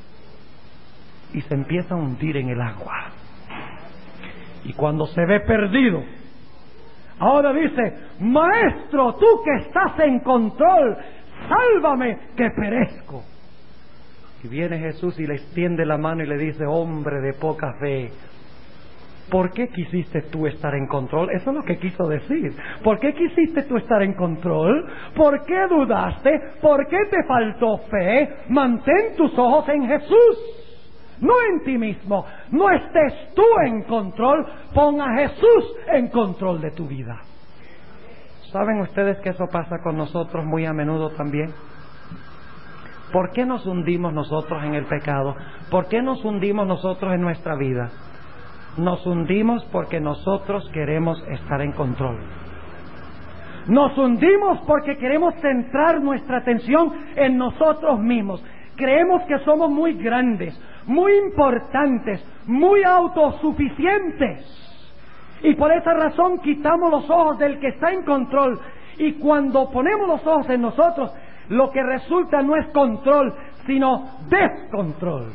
y se empieza a hundir en el agua. Y cuando se ve perdido, ahora dice: maestro, tú que estás en control, sálvame que perezco. Y viene Jesús y le extiende la mano y le dice: hombre de poca fe, ¿por qué quisiste tú estar en control? Eso es lo que quiso decir. ¿Por qué quisiste tú estar en control? ¿Por qué dudaste? ¿Por qué te faltó fe? Mantén tus ojos en Jesús, no en ti mismo. No estés tú en control, pon a Jesús en control de tu vida. ¿Saben ustedes que eso pasa con nosotros muy a menudo también? ¿Por qué nos hundimos nosotros en el pecado? ¿Por qué nos hundimos nosotros en nuestra vida? Nos hundimos porque nosotros queremos estar en control. Nos hundimos porque queremos centrar nuestra atención en nosotros mismos. Creemos que somos muy grandes, muy importantes, muy autosuficientes. Y por esa razón quitamos los ojos del que está en control. Y cuando ponemos los ojos en nosotros, lo que resulta no es control, sino descontrol.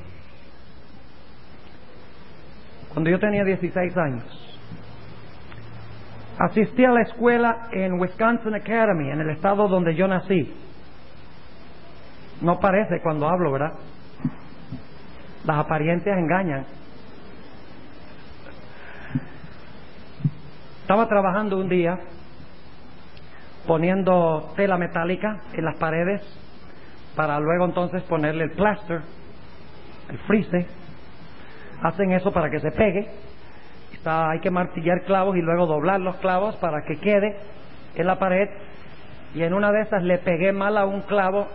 Cuando yo tenía dieciséis años, asistí a la escuela en Wisconsin Academy, en el estado donde yo nací. No parece cuando hablo, ¿verdad? Las apariencias engañan. Estaba trabajando un día poniendo tela metálica en las paredes para luego entonces ponerle el plaster, el frise. Hacen eso para que se pegue. Está, hay que martillar clavos y luego doblar los clavos para que quede en la pared. Y en una de esas le pegué mal a un clavo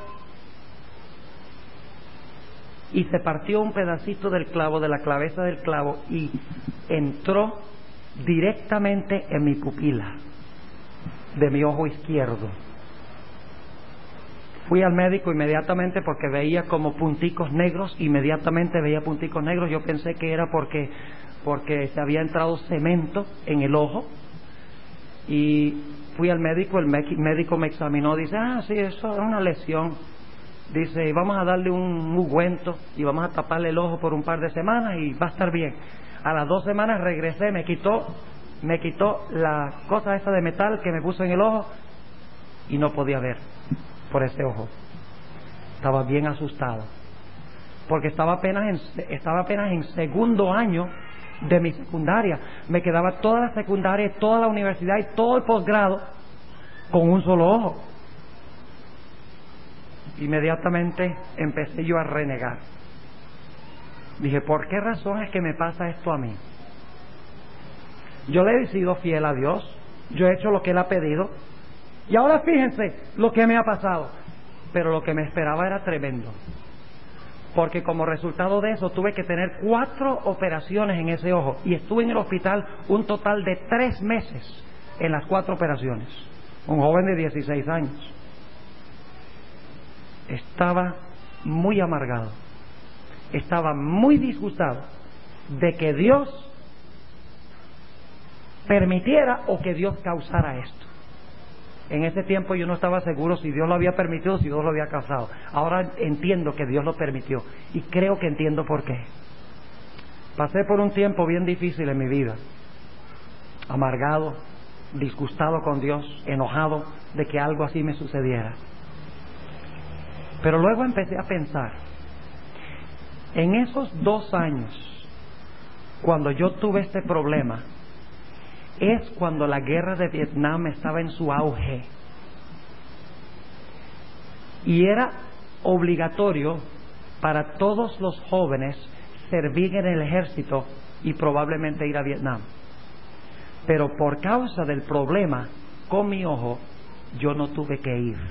y se partió un pedacito del clavo, de la cabeza del clavo, y entró directamente en mi pupila de mi ojo izquierdo. Fui al médico inmediatamente porque veía como punticos negros, inmediatamente veía punticos negros. Yo pensé que era porque, porque se había entrado cemento en el ojo. Y fui al médico, el médico me examinó, dice, ah, sí, eso es una lesión. Dice, vamos a darle un ungüento y vamos a taparle el ojo por un par de semanas y va a estar bien. A las dos semanas regresé, me quitó, me quitó la cosa esa de metal que me puso en el ojo y no podía ver por ese ojo. Estaba bien asustado porque estaba apenas en, estaba apenas en segundo año de mi secundaria. Me quedaba toda la secundaria, toda la universidad y todo el posgrado con un solo ojo. Inmediatamente empecé yo a renegar. Dije, ¿por qué razón es que me pasa esto a mí? Yo le he sido fiel a Dios, yo he hecho lo que Él ha pedido, y ahora fíjense lo que me ha pasado. Pero lo que me esperaba era tremendo, porque como resultado de eso tuve que tener cuatro operaciones en ese ojo, y estuve en el hospital un total de tres meses en las cuatro operaciones. Un joven de dieciséis años. Estaba muy amargado, estaba muy disgustado de que Dios permitiera o que Dios causara esto. En ese tiempo yo no estaba seguro si Dios lo había permitido o si Dios lo había causado. Ahora entiendo que Dios lo permitió y creo que entiendo por qué. Pasé por un tiempo bien difícil en mi vida, amargado, disgustado con Dios, enojado de que algo así me sucediera. Pero luego empecé a pensar, en esos dos años, cuando yo tuve este problema, es cuando la guerra de Vietnam estaba en su auge. Y era obligatorio para todos los jóvenes servir en el ejército y probablemente ir a Vietnam. Pero por causa del problema con mi ojo, yo no tuve que ir.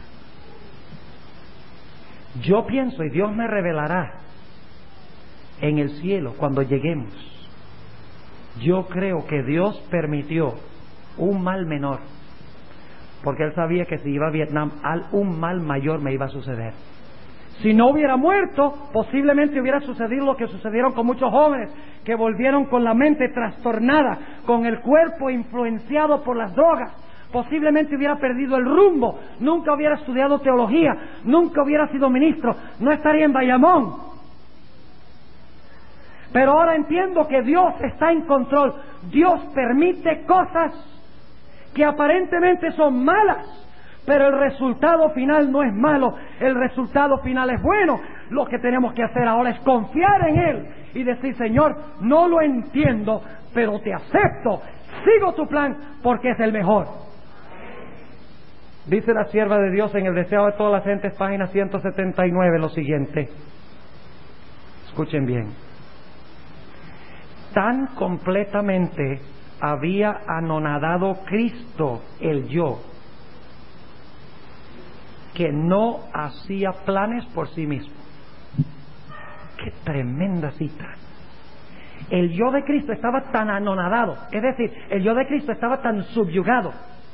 Yo pienso, y Dios me revelará en el cielo cuando lleguemos, yo creo que Dios permitió un mal menor, porque Él sabía que si iba a Vietnam, un mal mayor me iba a suceder. Si no hubiera muerto, posiblemente hubiera sucedido lo que sucedieron con muchos jóvenes que volvieron con la mente trastornada, con el cuerpo influenciado por las drogas. Posiblemente hubiera perdido el rumbo, nunca hubiera estudiado teología, nunca hubiera sido ministro, no estaría en Bayamón. Pero ahora entiendo que Dios está en control. Dios permite cosas que aparentemente son malas, pero el resultado final no es malo, el resultado final es bueno. Lo que tenemos que hacer ahora es confiar en Él y decir, Señor, no lo entiendo, pero te acepto, sigo tu plan porque es el mejor. Dice la sierva de Dios en el Deseo de todas las gentes, página ciento setenta y nueve, lo siguiente. Escuchen bien. Tan completamente había anonadado Cristo el yo, que no hacía planes por sí mismo. ¡Qué tremenda cita! El yo de Cristo estaba tan anonadado, es decir, el yo de Cristo estaba tan subyugado,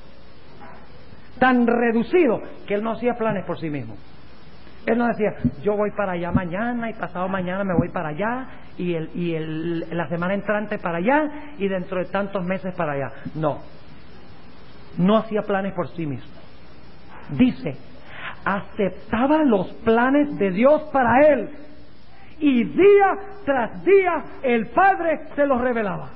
tan reducido, que Él no hacía planes por sí mismo. Él no decía, yo voy para allá mañana y pasado mañana me voy para allá y, el, y el, la semana entrante para allá y dentro de tantos meses para allá. No, no hacía planes por sí mismo. Dice, aceptaba los planes de Dios para Él y día tras día el Padre se los revelaba.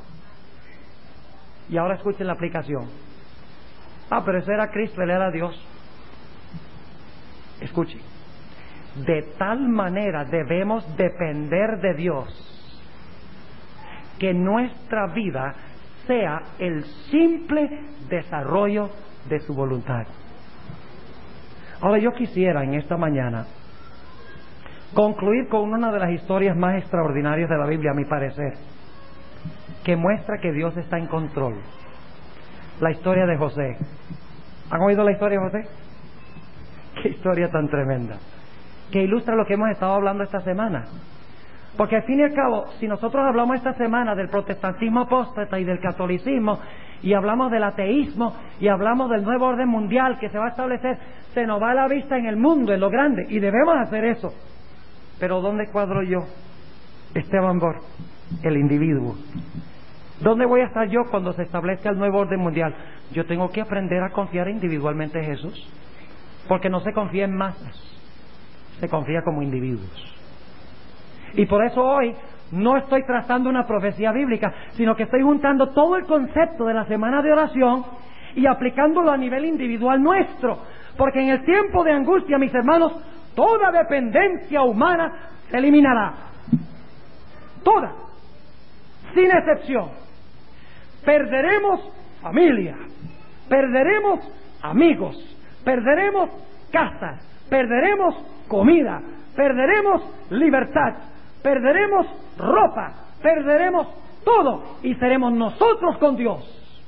Y ahora escuchen la aplicación. Ah, pero ese era Cristo, Él era Dios. Escuchen. De tal manera debemos depender de Dios que nuestra vida sea el simple desarrollo de su voluntad. Ahora yo quisiera en esta mañana concluir con una de las historias más extraordinarias de la Biblia, a mi parecer, que muestra que Dios está en control. La historia de José. ¿Han oído la historia de José? Qué historia tan tremenda, que ilustra lo que hemos estado hablando esta semana. Porque al fin y al cabo, si nosotros hablamos esta semana del protestantismo apóstata y del catolicismo, y hablamos del ateísmo y hablamos del nuevo orden mundial que se va a establecer, se nos va la vista en el mundo, en lo grande, y debemos hacer eso. Pero ¿dónde cuadro yo, Esteban Bor, el individuo? ¿Dónde voy a estar yo cuando se establezca el nuevo orden mundial? Yo tengo que aprender a confiar individualmente en Jesús, porque no se confía en masas, se confía como individuos. Y por eso hoy no estoy tratando una profecía bíblica, sino que estoy juntando todo el concepto de la semana de oración y aplicándolo a nivel individual nuestro, porque en el tiempo de angustia, mis hermanos, toda dependencia humana se eliminará, toda, sin excepción. Perderemos familia, perderemos amigos, perderemos casas, perderemos comida, perderemos libertad, perderemos ropa, perderemos todo y seremos nosotros con Dios.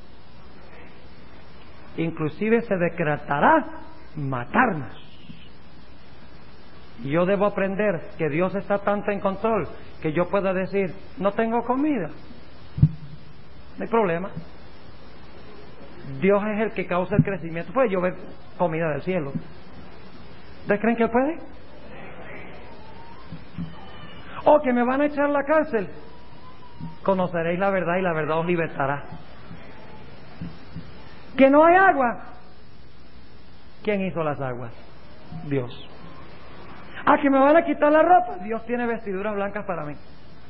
Inclusive se decretará matarnos. Y yo debo aprender que Dios está tanto en control que yo pueda decir, no tengo comida, no hay problema. Dios es el que causa el crecimiento. Puede llover comida del cielo. ¿Ustedes creen que Él puede? ¿O que me van a echar a la cárcel? Conoceréis la verdad y la verdad os libertará. ¿Que no hay agua? ¿Quién hizo las aguas? Dios. ¿A que me van a quitar la ropa? Dios tiene vestiduras blancas para mí.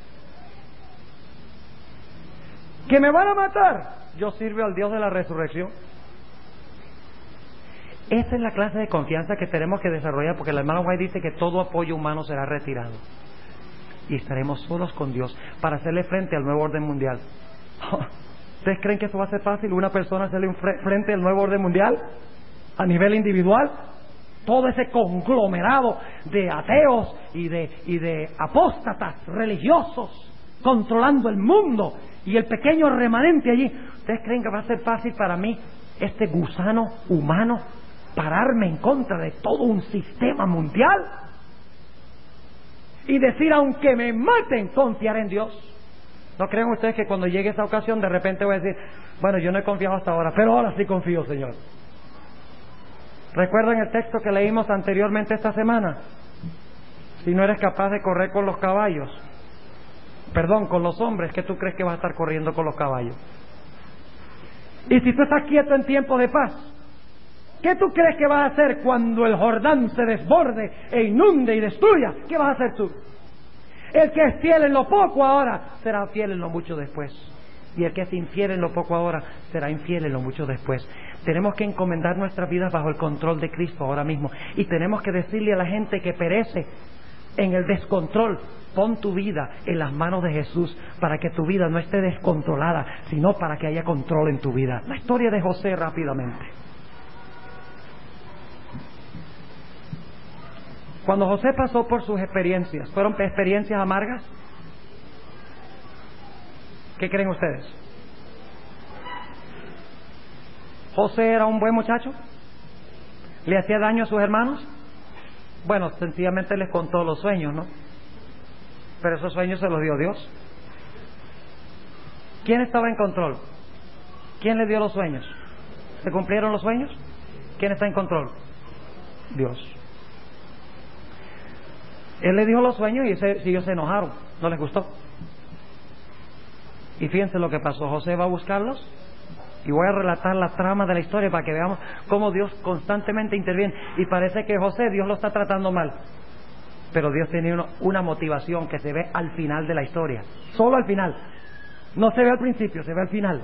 ¿Que me van a matar? Yo sirvo al Dios de la resurrección. Esa es la clase de confianza que tenemos que desarrollar, porque el hermano White dice que todo apoyo humano será retirado y estaremos solos con Dios para hacerle frente al nuevo orden mundial. ¿Ustedes creen que eso va a ser fácil, una persona hacerle frente al nuevo orden mundial a nivel individual? Todo ese conglomerado de ateos y de, y de apóstatas religiosos controlando el mundo y el pequeño remanente allí. ¿Ustedes creen que va a ser fácil para mí, este gusano humano, pararme en contra de todo un sistema mundial y decir, aunque me maten, confiaré en Dios? ¿No creen ustedes que cuando llegue esa ocasión de repente voy a decir, bueno, yo no he confiado hasta ahora, pero ahora sí confío, Señor? ¿Recuerdan el texto que leímos anteriormente esta semana? Si no eres capaz de correr con los caballos, perdón, con los hombres, ¿qué tú crees que vas a estar corriendo con los caballos? Y si tú estás quieto en tiempo de paz, ¿qué tú crees que vas a hacer cuando el Jordán se desborde e inunde y destruya? ¿Qué vas a hacer tú? El que es fiel en lo poco ahora será fiel en lo mucho después, y el que es infiel en lo poco ahora será infiel en lo mucho después. Tenemos que encomendar nuestras vidas bajo el control de Cristo ahora mismo, y tenemos que decirle a la gente que perece en el descontrol, pon tu vida en las manos de Jesús para que tu vida no esté descontrolada, sino para que haya control en tu vida. La historia de José rápidamente. Cuando José pasó por sus experiencias, ¿fueron experiencias amargas? ¿Qué creen ustedes? ¿José era un buen muchacho? ¿Le hacía daño a sus hermanos? Bueno, sencillamente les contó los sueños, ¿no? Pero esos sueños se los dio Dios. ¿Quién estaba en control? ¿Quién le dio los sueños? ¿Se cumplieron los sueños? ¿Quién está en control? Dios. Él le dijo los sueños y ese, ellos se enojaron, no les gustó. Y fíjense lo que pasó. José va a buscarlos, y voy a relatar la trama de la historia para que veamos cómo Dios constantemente interviene. Y parece que José, Dios lo está tratando mal, pero Dios tiene una, una motivación que se ve al final de la historia, solo al final. No se ve al principio, se ve al final.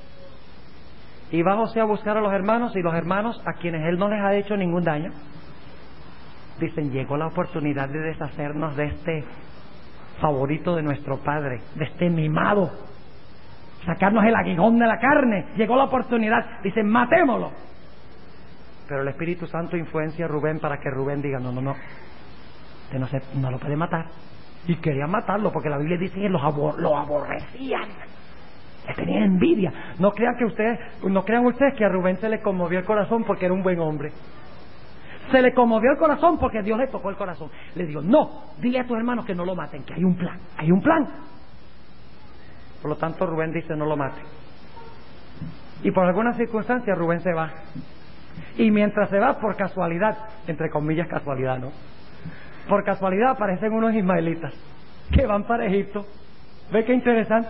Y va José a buscar a los hermanos, y los hermanos, a quienes él no les ha hecho ningún daño, dicen, llegó la oportunidad de deshacernos de este favorito de nuestro padre, de este mimado, sacarnos el aguijón de la carne. Llegó la oportunidad, dicen, matémoslo. Pero el Espíritu Santo influencia a Rubén para que Rubén diga, no, no, no, usted no, se, no lo puede matar. Y querían matarlo, porque la Biblia dice que los abor, lo aborrecían, le tenían envidia. No crean que ustedes, no crean ustedes que a Rubén se le conmovió el corazón porque era un buen hombre. Se le conmovió el corazón porque Dios le tocó el corazón. Le dijo, no, dile a tus hermanos que no lo maten, que hay un plan, hay un plan. Por lo tanto, Rubén dice, no lo mate. Y por alguna circunstancia Rubén se va. Y mientras se va, por casualidad, entre comillas casualidad, ¿no? Por casualidad aparecen unos ismaelitas que van para Egipto. ¿Ve qué interesante?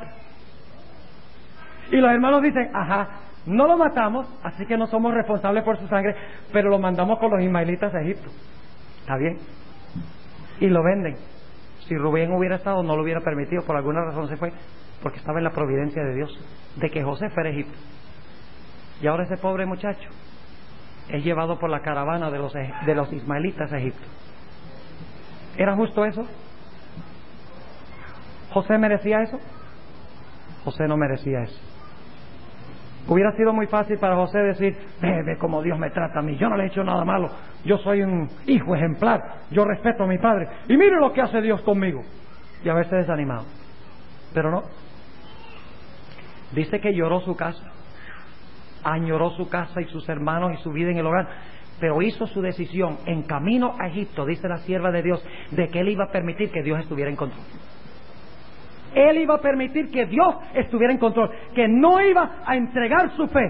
Y los hermanos dicen, ajá, no lo matamos, así que no somos responsables por su sangre, pero lo mandamos con los ismaelitas a Egipto. ¿Está bien? Y lo venden. Si Rubén hubiera estado, no lo hubiera permitido, por alguna razón se fue, porque estaba en la providencia de Dios, de que José fuera a Egipto. Y ahora ese pobre muchacho es llevado por la caravana de los, de los ismaelitas a Egipto. ¿Era justo eso? ¿José merecía eso? José no merecía eso. Hubiera sido muy fácil para José decir, ve, ve cómo Dios me trata a mí, yo no le he hecho nada malo, yo soy un hijo ejemplar, yo respeto a mi padre, y mire lo que hace Dios conmigo, y haberse desanimado. Pero no. Dice que lloró su casa, añoró su casa y sus hermanos y su vida en el hogar, pero hizo su decisión en camino a Egipto, dice la sierva de Dios, de que él iba a permitir que Dios estuviera en control. Él iba a permitir que Dios estuviera en control, que no iba a entregar su fe.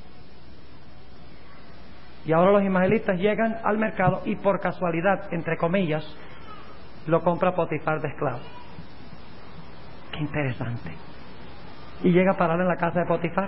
Y ahora los ismaelitas llegan al mercado y por casualidad, entre comillas, lo compra Potifar de esclavo. Qué interesante. Y llega a parar en la casa de Potifar.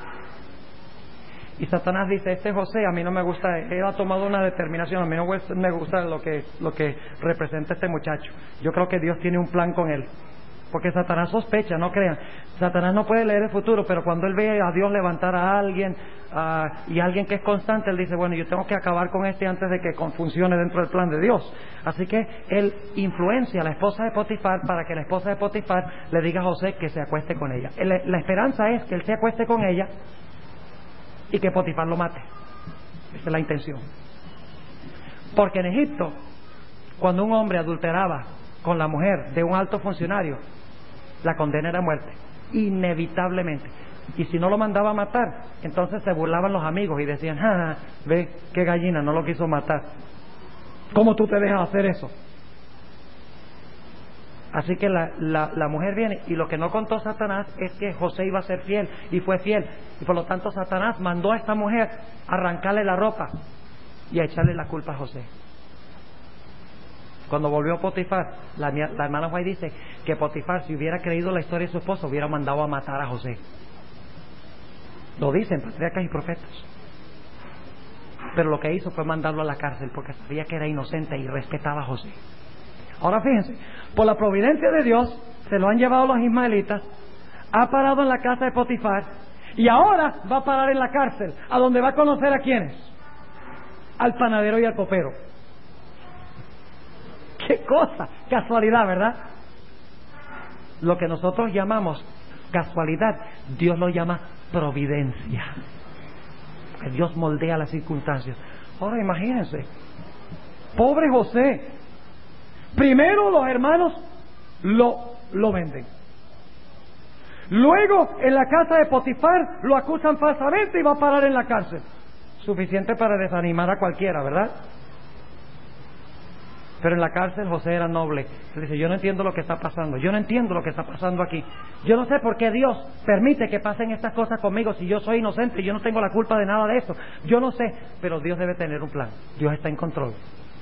Y Satanás dice, este José a mí no me gusta, él ha tomado una determinación, a mí no me gusta lo que, lo que representa este muchacho. Yo creo que Dios tiene un plan con él. Porque Satanás sospecha, no crean. Satanás no puede leer el futuro, pero cuando él ve a Dios levantar a alguien uh, y alguien que es constante, él dice, bueno, yo tengo que acabar con este antes de que funcione dentro del plan de Dios. Así que él influencia a la esposa de Potifar para que la esposa de Potifar le diga a José que se acueste con ella. La, la esperanza es que él se acueste con ella y que Potifar lo mate. Esa es la intención. Porque en Egipto, cuando un hombre adulteraba con la mujer de un alto funcionario, la condena era muerte, inevitablemente. Y si no lo mandaba a matar, entonces se burlaban los amigos y decían, ah, ve, qué gallina, no lo quiso matar. ¿Cómo tú te dejas hacer eso? Así que la, la, la mujer viene, y lo que no contó Satanás es que José iba a ser fiel, y fue fiel. Y por lo tanto Satanás mandó a esta mujer a arrancarle la ropa y a echarle la culpa a José. Cuando volvió Potifar, la, la hermana White dice que Potifar, si hubiera creído la historia de su esposo, hubiera mandado a matar a José. Lo dicen patriarcas y profetas. Pero lo que hizo fue mandarlo a la cárcel porque sabía que era inocente y respetaba a José. Ahora fíjense, por la providencia de Dios, se lo han llevado los ismaelitas, ha parado en la casa de Potifar y ahora va a parar en la cárcel, a donde va a conocer a quiénes, al panadero y al copero. ¡Qué cosa! Casualidad, ¿verdad? Lo que nosotros llamamos casualidad, Dios lo llama providencia. Que Dios moldea las circunstancias. Ahora imagínense, pobre José. Primero los hermanos lo, lo venden. Luego en la casa de Potifar lo acusan falsamente y va a parar en la cárcel. Suficiente para desanimar a cualquiera, ¿verdad? Pero en la cárcel José era noble. Él dice, yo no entiendo lo que está pasando, yo no entiendo lo que está pasando aquí. Yo no sé por qué Dios permite que pasen estas cosas conmigo si yo soy inocente, yo no tengo la culpa de nada de esto. Yo no sé, pero Dios debe tener un plan. Dios está en control.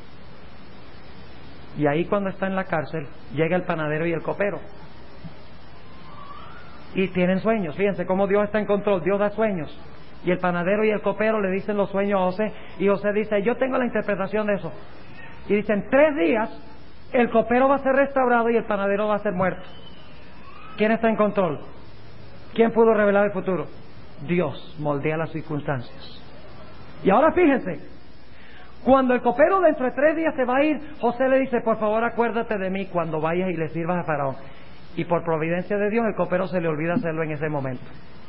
Y ahí cuando está en la cárcel, llega el panadero y el copero. Y tienen sueños. Fíjense cómo Dios está en control, Dios da sueños. Y el panadero y el copero le dicen los sueños a José, y José dice, yo tengo la interpretación de eso. Y dicen, tres días el copero va a ser restaurado y el panadero va a ser muerto. ¿Quién está en control? ¿Quién pudo revelar el futuro? Dios moldea las circunstancias. Y ahora fíjense, cuando el copero dentro de tres días se va a ir, José le dice, por favor acuérdate de mí cuando vayas y le sirvas a Faraón. Y por providencia de Dios el copero se le olvida hacerlo en ese momento.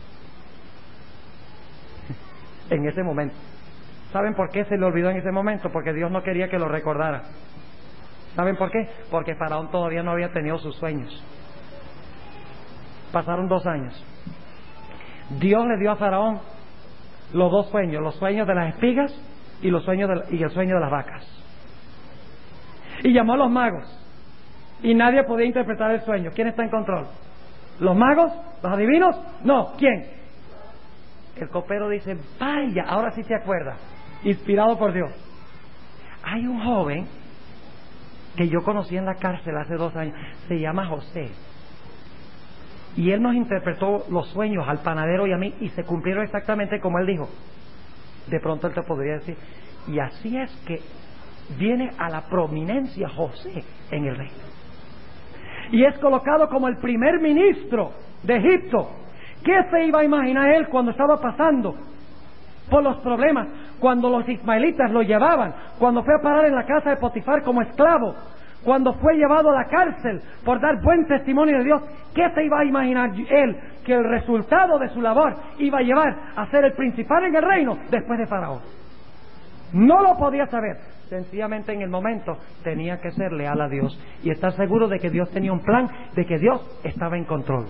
En ese momento. ¿Saben por qué se le olvidó en ese momento? Porque Dios no quería que lo recordara. ¿Saben por qué? Porque Faraón todavía no había tenido sus sueños. Pasaron dos años. Dios le dio a Faraón los dos sueños, los sueños de las espigas y los sueños de, y el sueño de las vacas. Y llamó a los magos y nadie podía interpretar el sueño. ¿Quién está en control? ¿Los magos? ¿Los adivinos? No. ¿Quién? el copero dice, vaya, ahora sí te acuerdas, inspirado por Dios. Hay un joven que yo conocí en la cárcel hace dos años, se llama José. Y él nos interpretó los sueños al panadero y a mí, y se cumplieron exactamente como él dijo. De pronto él te podría decir, y así es que viene a la prominencia José en el reino. Y es colocado como el primer ministro de Egipto. ¿Qué se iba a imaginar él cuando estaba pasando por los problemas? Cuando los ismaelitas lo llevaban, cuando fue a parar en la casa de Potifar como esclavo, cuando fue llevado a la cárcel por dar buen testimonio de Dios. ¿Qué se iba a imaginar él? Que el resultado de su labor iba a llevar a ser el principal en el reino después de Faraón. No lo podía saber. Sencillamente en el momento tenía que ser leal a Dios y estar seguro de que Dios tenía un plan, de que Dios estaba en control.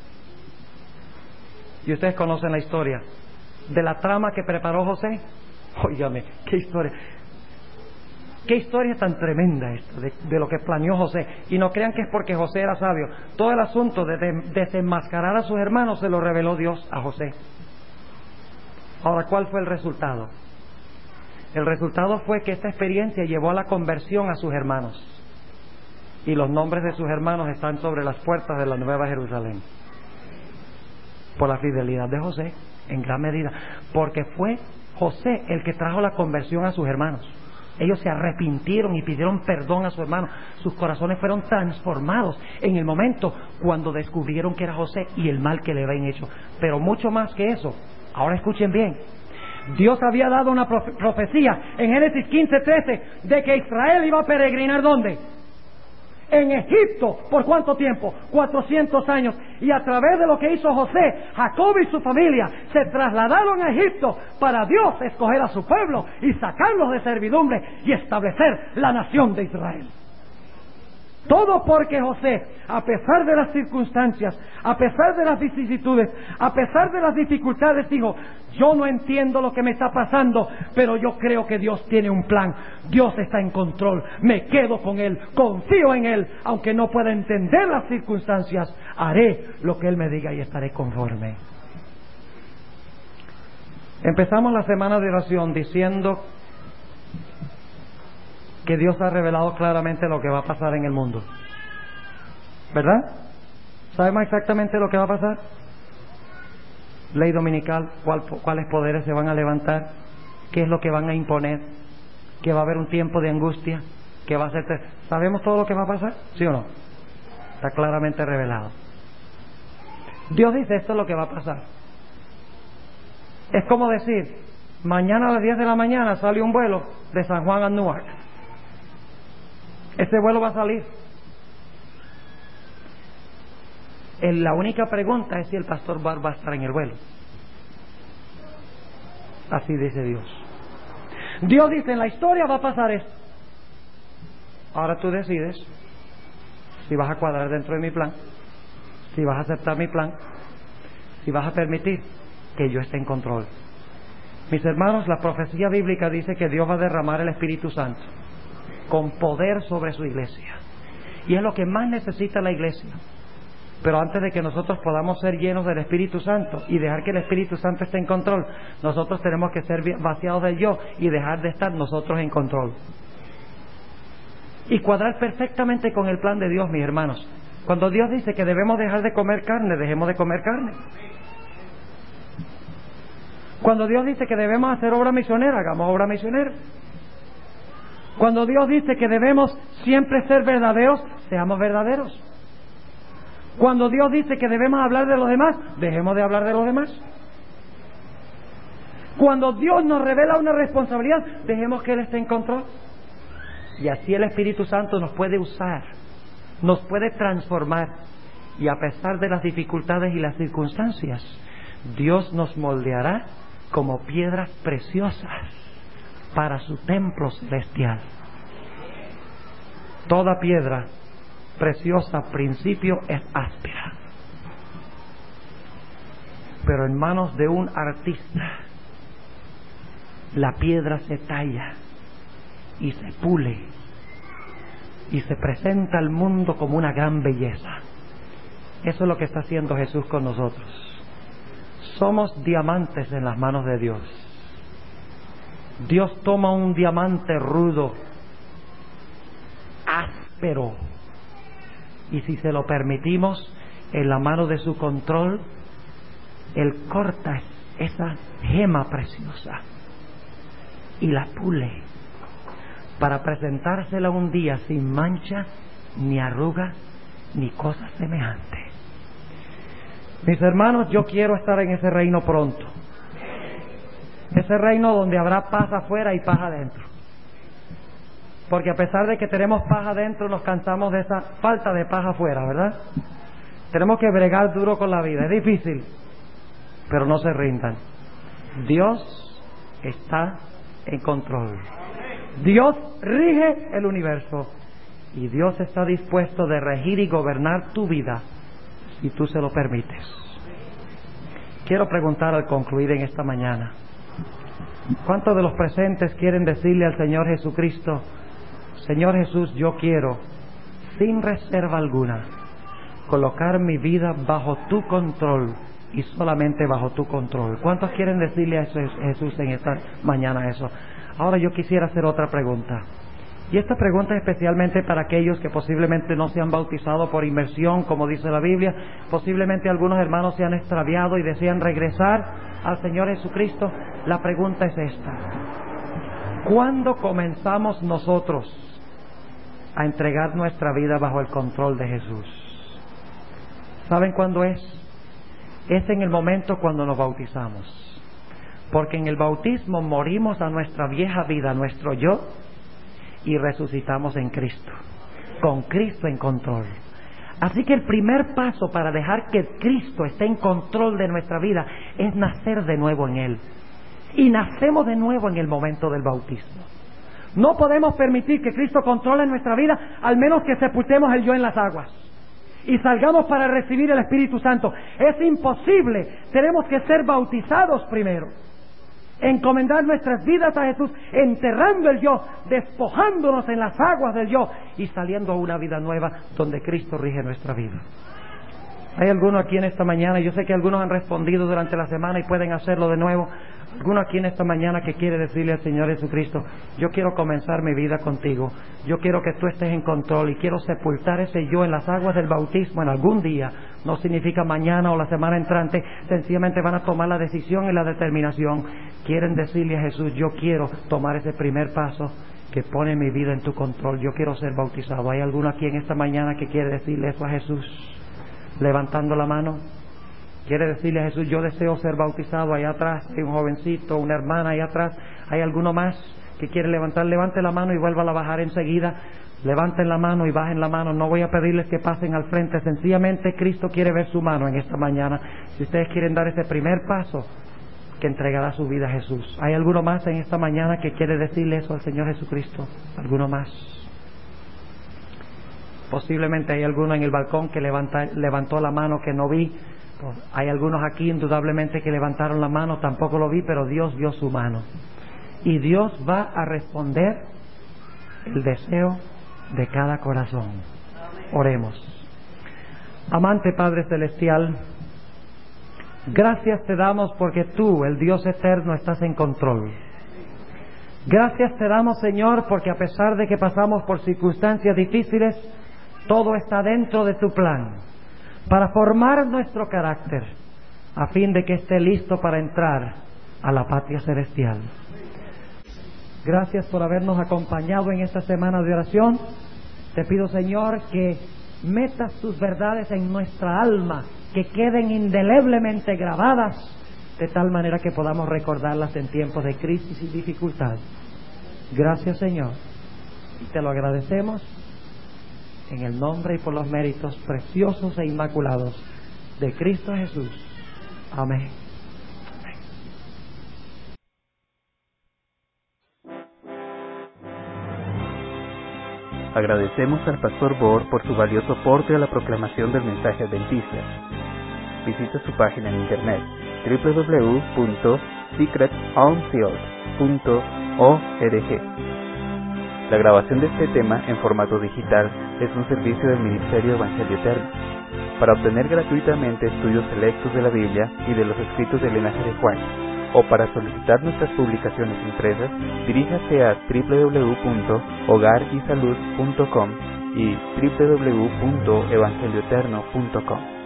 Y ustedes conocen la historia de la trama que preparó José. Óigame, qué historia. Qué historia tan tremenda esta de, de lo que planeó José. Y no crean que es porque José era sabio. Todo el asunto de, de desenmascarar a sus hermanos se lo reveló Dios a José. Ahora, ¿cuál fue el resultado? El resultado fue que esta experiencia llevó a la conversión a sus hermanos. Y los nombres de sus hermanos están sobre las puertas de la Nueva Jerusalén. Por la fidelidad de José, en gran medida. Porque fue José el que trajo la conversión a sus hermanos. Ellos se arrepintieron y pidieron perdón a su hermano. Sus corazones fueron transformados en el momento cuando descubrieron que era José y el mal que le habían hecho. Pero mucho más que eso, ahora escuchen bien, Dios había dado una profe- profecía en Génesis quince trece de que Israel iba a peregrinar ¿dónde? En Egipto. ¿Por cuánto tiempo? cuatrocientos años. Y a través de lo que hizo José, Jacob y su familia se trasladaron a Egipto para Dios escoger a su pueblo y sacarlos de servidumbre y establecer la nación de Israel. Todo porque José, a pesar de las circunstancias, a pesar de las vicisitudes, a pesar de las dificultades, dijo, yo no entiendo lo que me está pasando, pero yo creo que Dios tiene un plan. Dios está en control. Me quedo con Él, confío en Él, aunque no pueda entender las circunstancias, haré lo que Él me diga y estaré conforme. Empezamos la semana de oración diciendo que Dios ha revelado claramente lo que va a pasar en el mundo, ¿verdad? ¿Sabemos exactamente lo que va a pasar? Ley dominical, ¿cuál, cuáles poderes se van a levantar, qué es lo que van a imponer, que va a haber un tiempo de angustia, que va a ser... ¿Sabemos todo lo que va a pasar? ¿Sí o no? Está claramente revelado. Dios dice, esto es lo que va a pasar. Es como decir, mañana a las diez de la mañana sale un vuelo de San Juan a Newark. Ese vuelo va a salir. La única pregunta es si el pastor Bar va a estar en el vuelo. Así dice Dios. Dios dice, en la historia va a pasar esto. Ahora tú decides si vas a cuadrar dentro de mi plan, si vas a aceptar mi plan, si vas a permitir que yo esté en control. Mis hermanos, la profecía bíblica dice que Dios va a derramar el Espíritu Santo con poder sobre su iglesia. Y es lo que más necesita la iglesia. Pero antes de que nosotros podamos ser llenos del Espíritu Santo y dejar que el Espíritu Santo esté en control, nosotros tenemos que ser vaciados del yo y dejar de estar nosotros en control. Y cuadrar perfectamente con el plan de Dios, mis hermanos. Cuando Dios dice que debemos dejar de comer carne, dejemos de comer carne. Cuando Dios dice que debemos hacer obra misionera, hagamos obra misionera. Cuando Dios dice que debemos siempre ser verdaderos, seamos verdaderos. Cuando Dios dice que debemos hablar de los demás, dejemos de hablar de los demás. Cuando Dios nos revela una responsabilidad, dejemos que Él esté en control. Y así el Espíritu Santo nos puede usar, nos puede transformar. Y a pesar de las dificultades y las circunstancias, Dios nos moldeará como piedras preciosas para su templo celestial. Toda piedra preciosa al principio es áspera, pero en manos de un artista la piedra se talla y se pule y se presenta al mundo como una gran belleza. Eso es lo que está haciendo Jesús con nosotros. Somos diamantes en las manos de Dios. Dios toma un diamante rudo, áspero, y si se lo permitimos, en la mano de su control, Él corta esa gema preciosa y la pule para presentársela un día sin mancha, ni arruga, ni cosa semejante. Mis hermanos, yo quiero estar en ese reino pronto. Ese reino donde habrá paz afuera y paz adentro. Porque a pesar de que tenemos paz adentro, nos cansamos de esa falta de paz afuera, ¿verdad? Tenemos que bregar duro con la vida. Es difícil, pero no se rindan. Dios está en control. Dios rige el universo. Y Dios está dispuesto de regir y gobernar tu vida si tú se lo permites. Quiero preguntar al concluir en esta mañana: ¿cuántos de los presentes quieren decirle al Señor Jesucristo: Señor Jesús, yo quiero, sin reserva alguna, colocar mi vida bajo tu control y solamente bajo tu control? ¿Cuántos quieren decirle a Jesús en esta mañana eso? Ahora yo quisiera hacer otra pregunta. Y esta pregunta es especialmente para aquellos que posiblemente no se han bautizado por inmersión, como dice la Biblia. Posiblemente algunos hermanos se han extraviado y desean regresar al Señor Jesucristo. La pregunta es esta: ¿cuándo comenzamos nosotros a entregar nuestra vida bajo el control de Jesús? ¿Saben cuándo es? Es en el momento cuando nos bautizamos. Porque en el bautismo morimos a nuestra vieja vida, a nuestro yo, y resucitamos en Cristo, con Cristo en control. Así que el primer paso para dejar que Cristo esté en control de nuestra vida es nacer de nuevo en Él. Y nacemos de nuevo en el momento del bautismo. No podemos permitir que Cristo controle nuestra vida, al menos que sepultemos el yo en las aguas y salgamos para recibir el Espíritu Santo. Es imposible. Tenemos que ser bautizados primero, encomendar nuestras vidas a Jesús, enterrando el yo, despojándonos en las aguas del yo y saliendo a una vida nueva donde Cristo rige nuestra vida. Hay algunos aquí en esta mañana, yo sé que algunos han respondido durante la semana y pueden hacerlo de nuevo. Alguno aquí en esta mañana que quiere decirle al Señor Jesucristo: yo quiero comenzar mi vida contigo, yo quiero que tú estés en control y quiero sepultar ese yo en las aguas del bautismo en algún día. No significa mañana o la semana entrante, sencillamente van a tomar la decisión y la determinación. Quieren decirle a Jesús: yo quiero tomar ese primer paso que pone mi vida en tu control, yo quiero ser bautizado. ¿Hay alguno aquí en esta mañana que quiere decirle eso a Jesús? Levantando la mano. Quiere decirle a Jesús: yo deseo ser bautizado. Allá atrás hay un jovencito, una hermana allá atrás. ¿Hay alguno más que quiere levantar? Levante la mano y vuelva a bajar enseguida. Levanten la mano y bajen la mano. No voy a pedirles que pasen al frente. Sencillamente Cristo quiere ver su mano en esta mañana. Si ustedes quieren dar ese primer paso que entregará su vida a Jesús. ¿Hay alguno más en esta mañana que quiere decirle eso al Señor Jesucristo? ¿Alguno más? Posiblemente hay alguno en el balcón que levanta, levantó la mano que no vi. Hay algunos aquí indudablemente que levantaron la mano, tampoco lo vi, pero Dios vio su mano. Y Dios va a responder el deseo de cada corazón. Oremos. Amante Padre Celestial, gracias te damos porque tú, el Dios eterno, estás en control. Gracias te damos, Señor, porque a pesar de que pasamos por circunstancias difíciles, todo está dentro de tu plan para formar nuestro carácter, a fin de que esté listo para entrar a la patria celestial. Gracias por habernos acompañado en esta semana de oración. Te pido, Señor, que metas tus verdades en nuestra alma, que queden indeleblemente grabadas, de tal manera que podamos recordarlas en tiempos de crisis y dificultad. Gracias, Señor, y te lo agradecemos en el nombre y por los méritos preciosos e inmaculados de Cristo Jesús. Amén. Agradecemos al Pastor Bohr por su valioso aporte a la proclamación del mensaje adventista. Visita su página en internet doble u doble u doble u punto secret unsealed punto org. La grabación de este tema en formato digital es un servicio del Ministerio Evangelio Eterno. Para obtener gratuitamente estudios selectos de la Biblia y de los escritos del linaje de Juan, o para solicitar nuestras publicaciones impresas, diríjase a doble u doble u doble u punto hogar y salud punto com y doble u doble u doble u punto evangelio eterno punto com.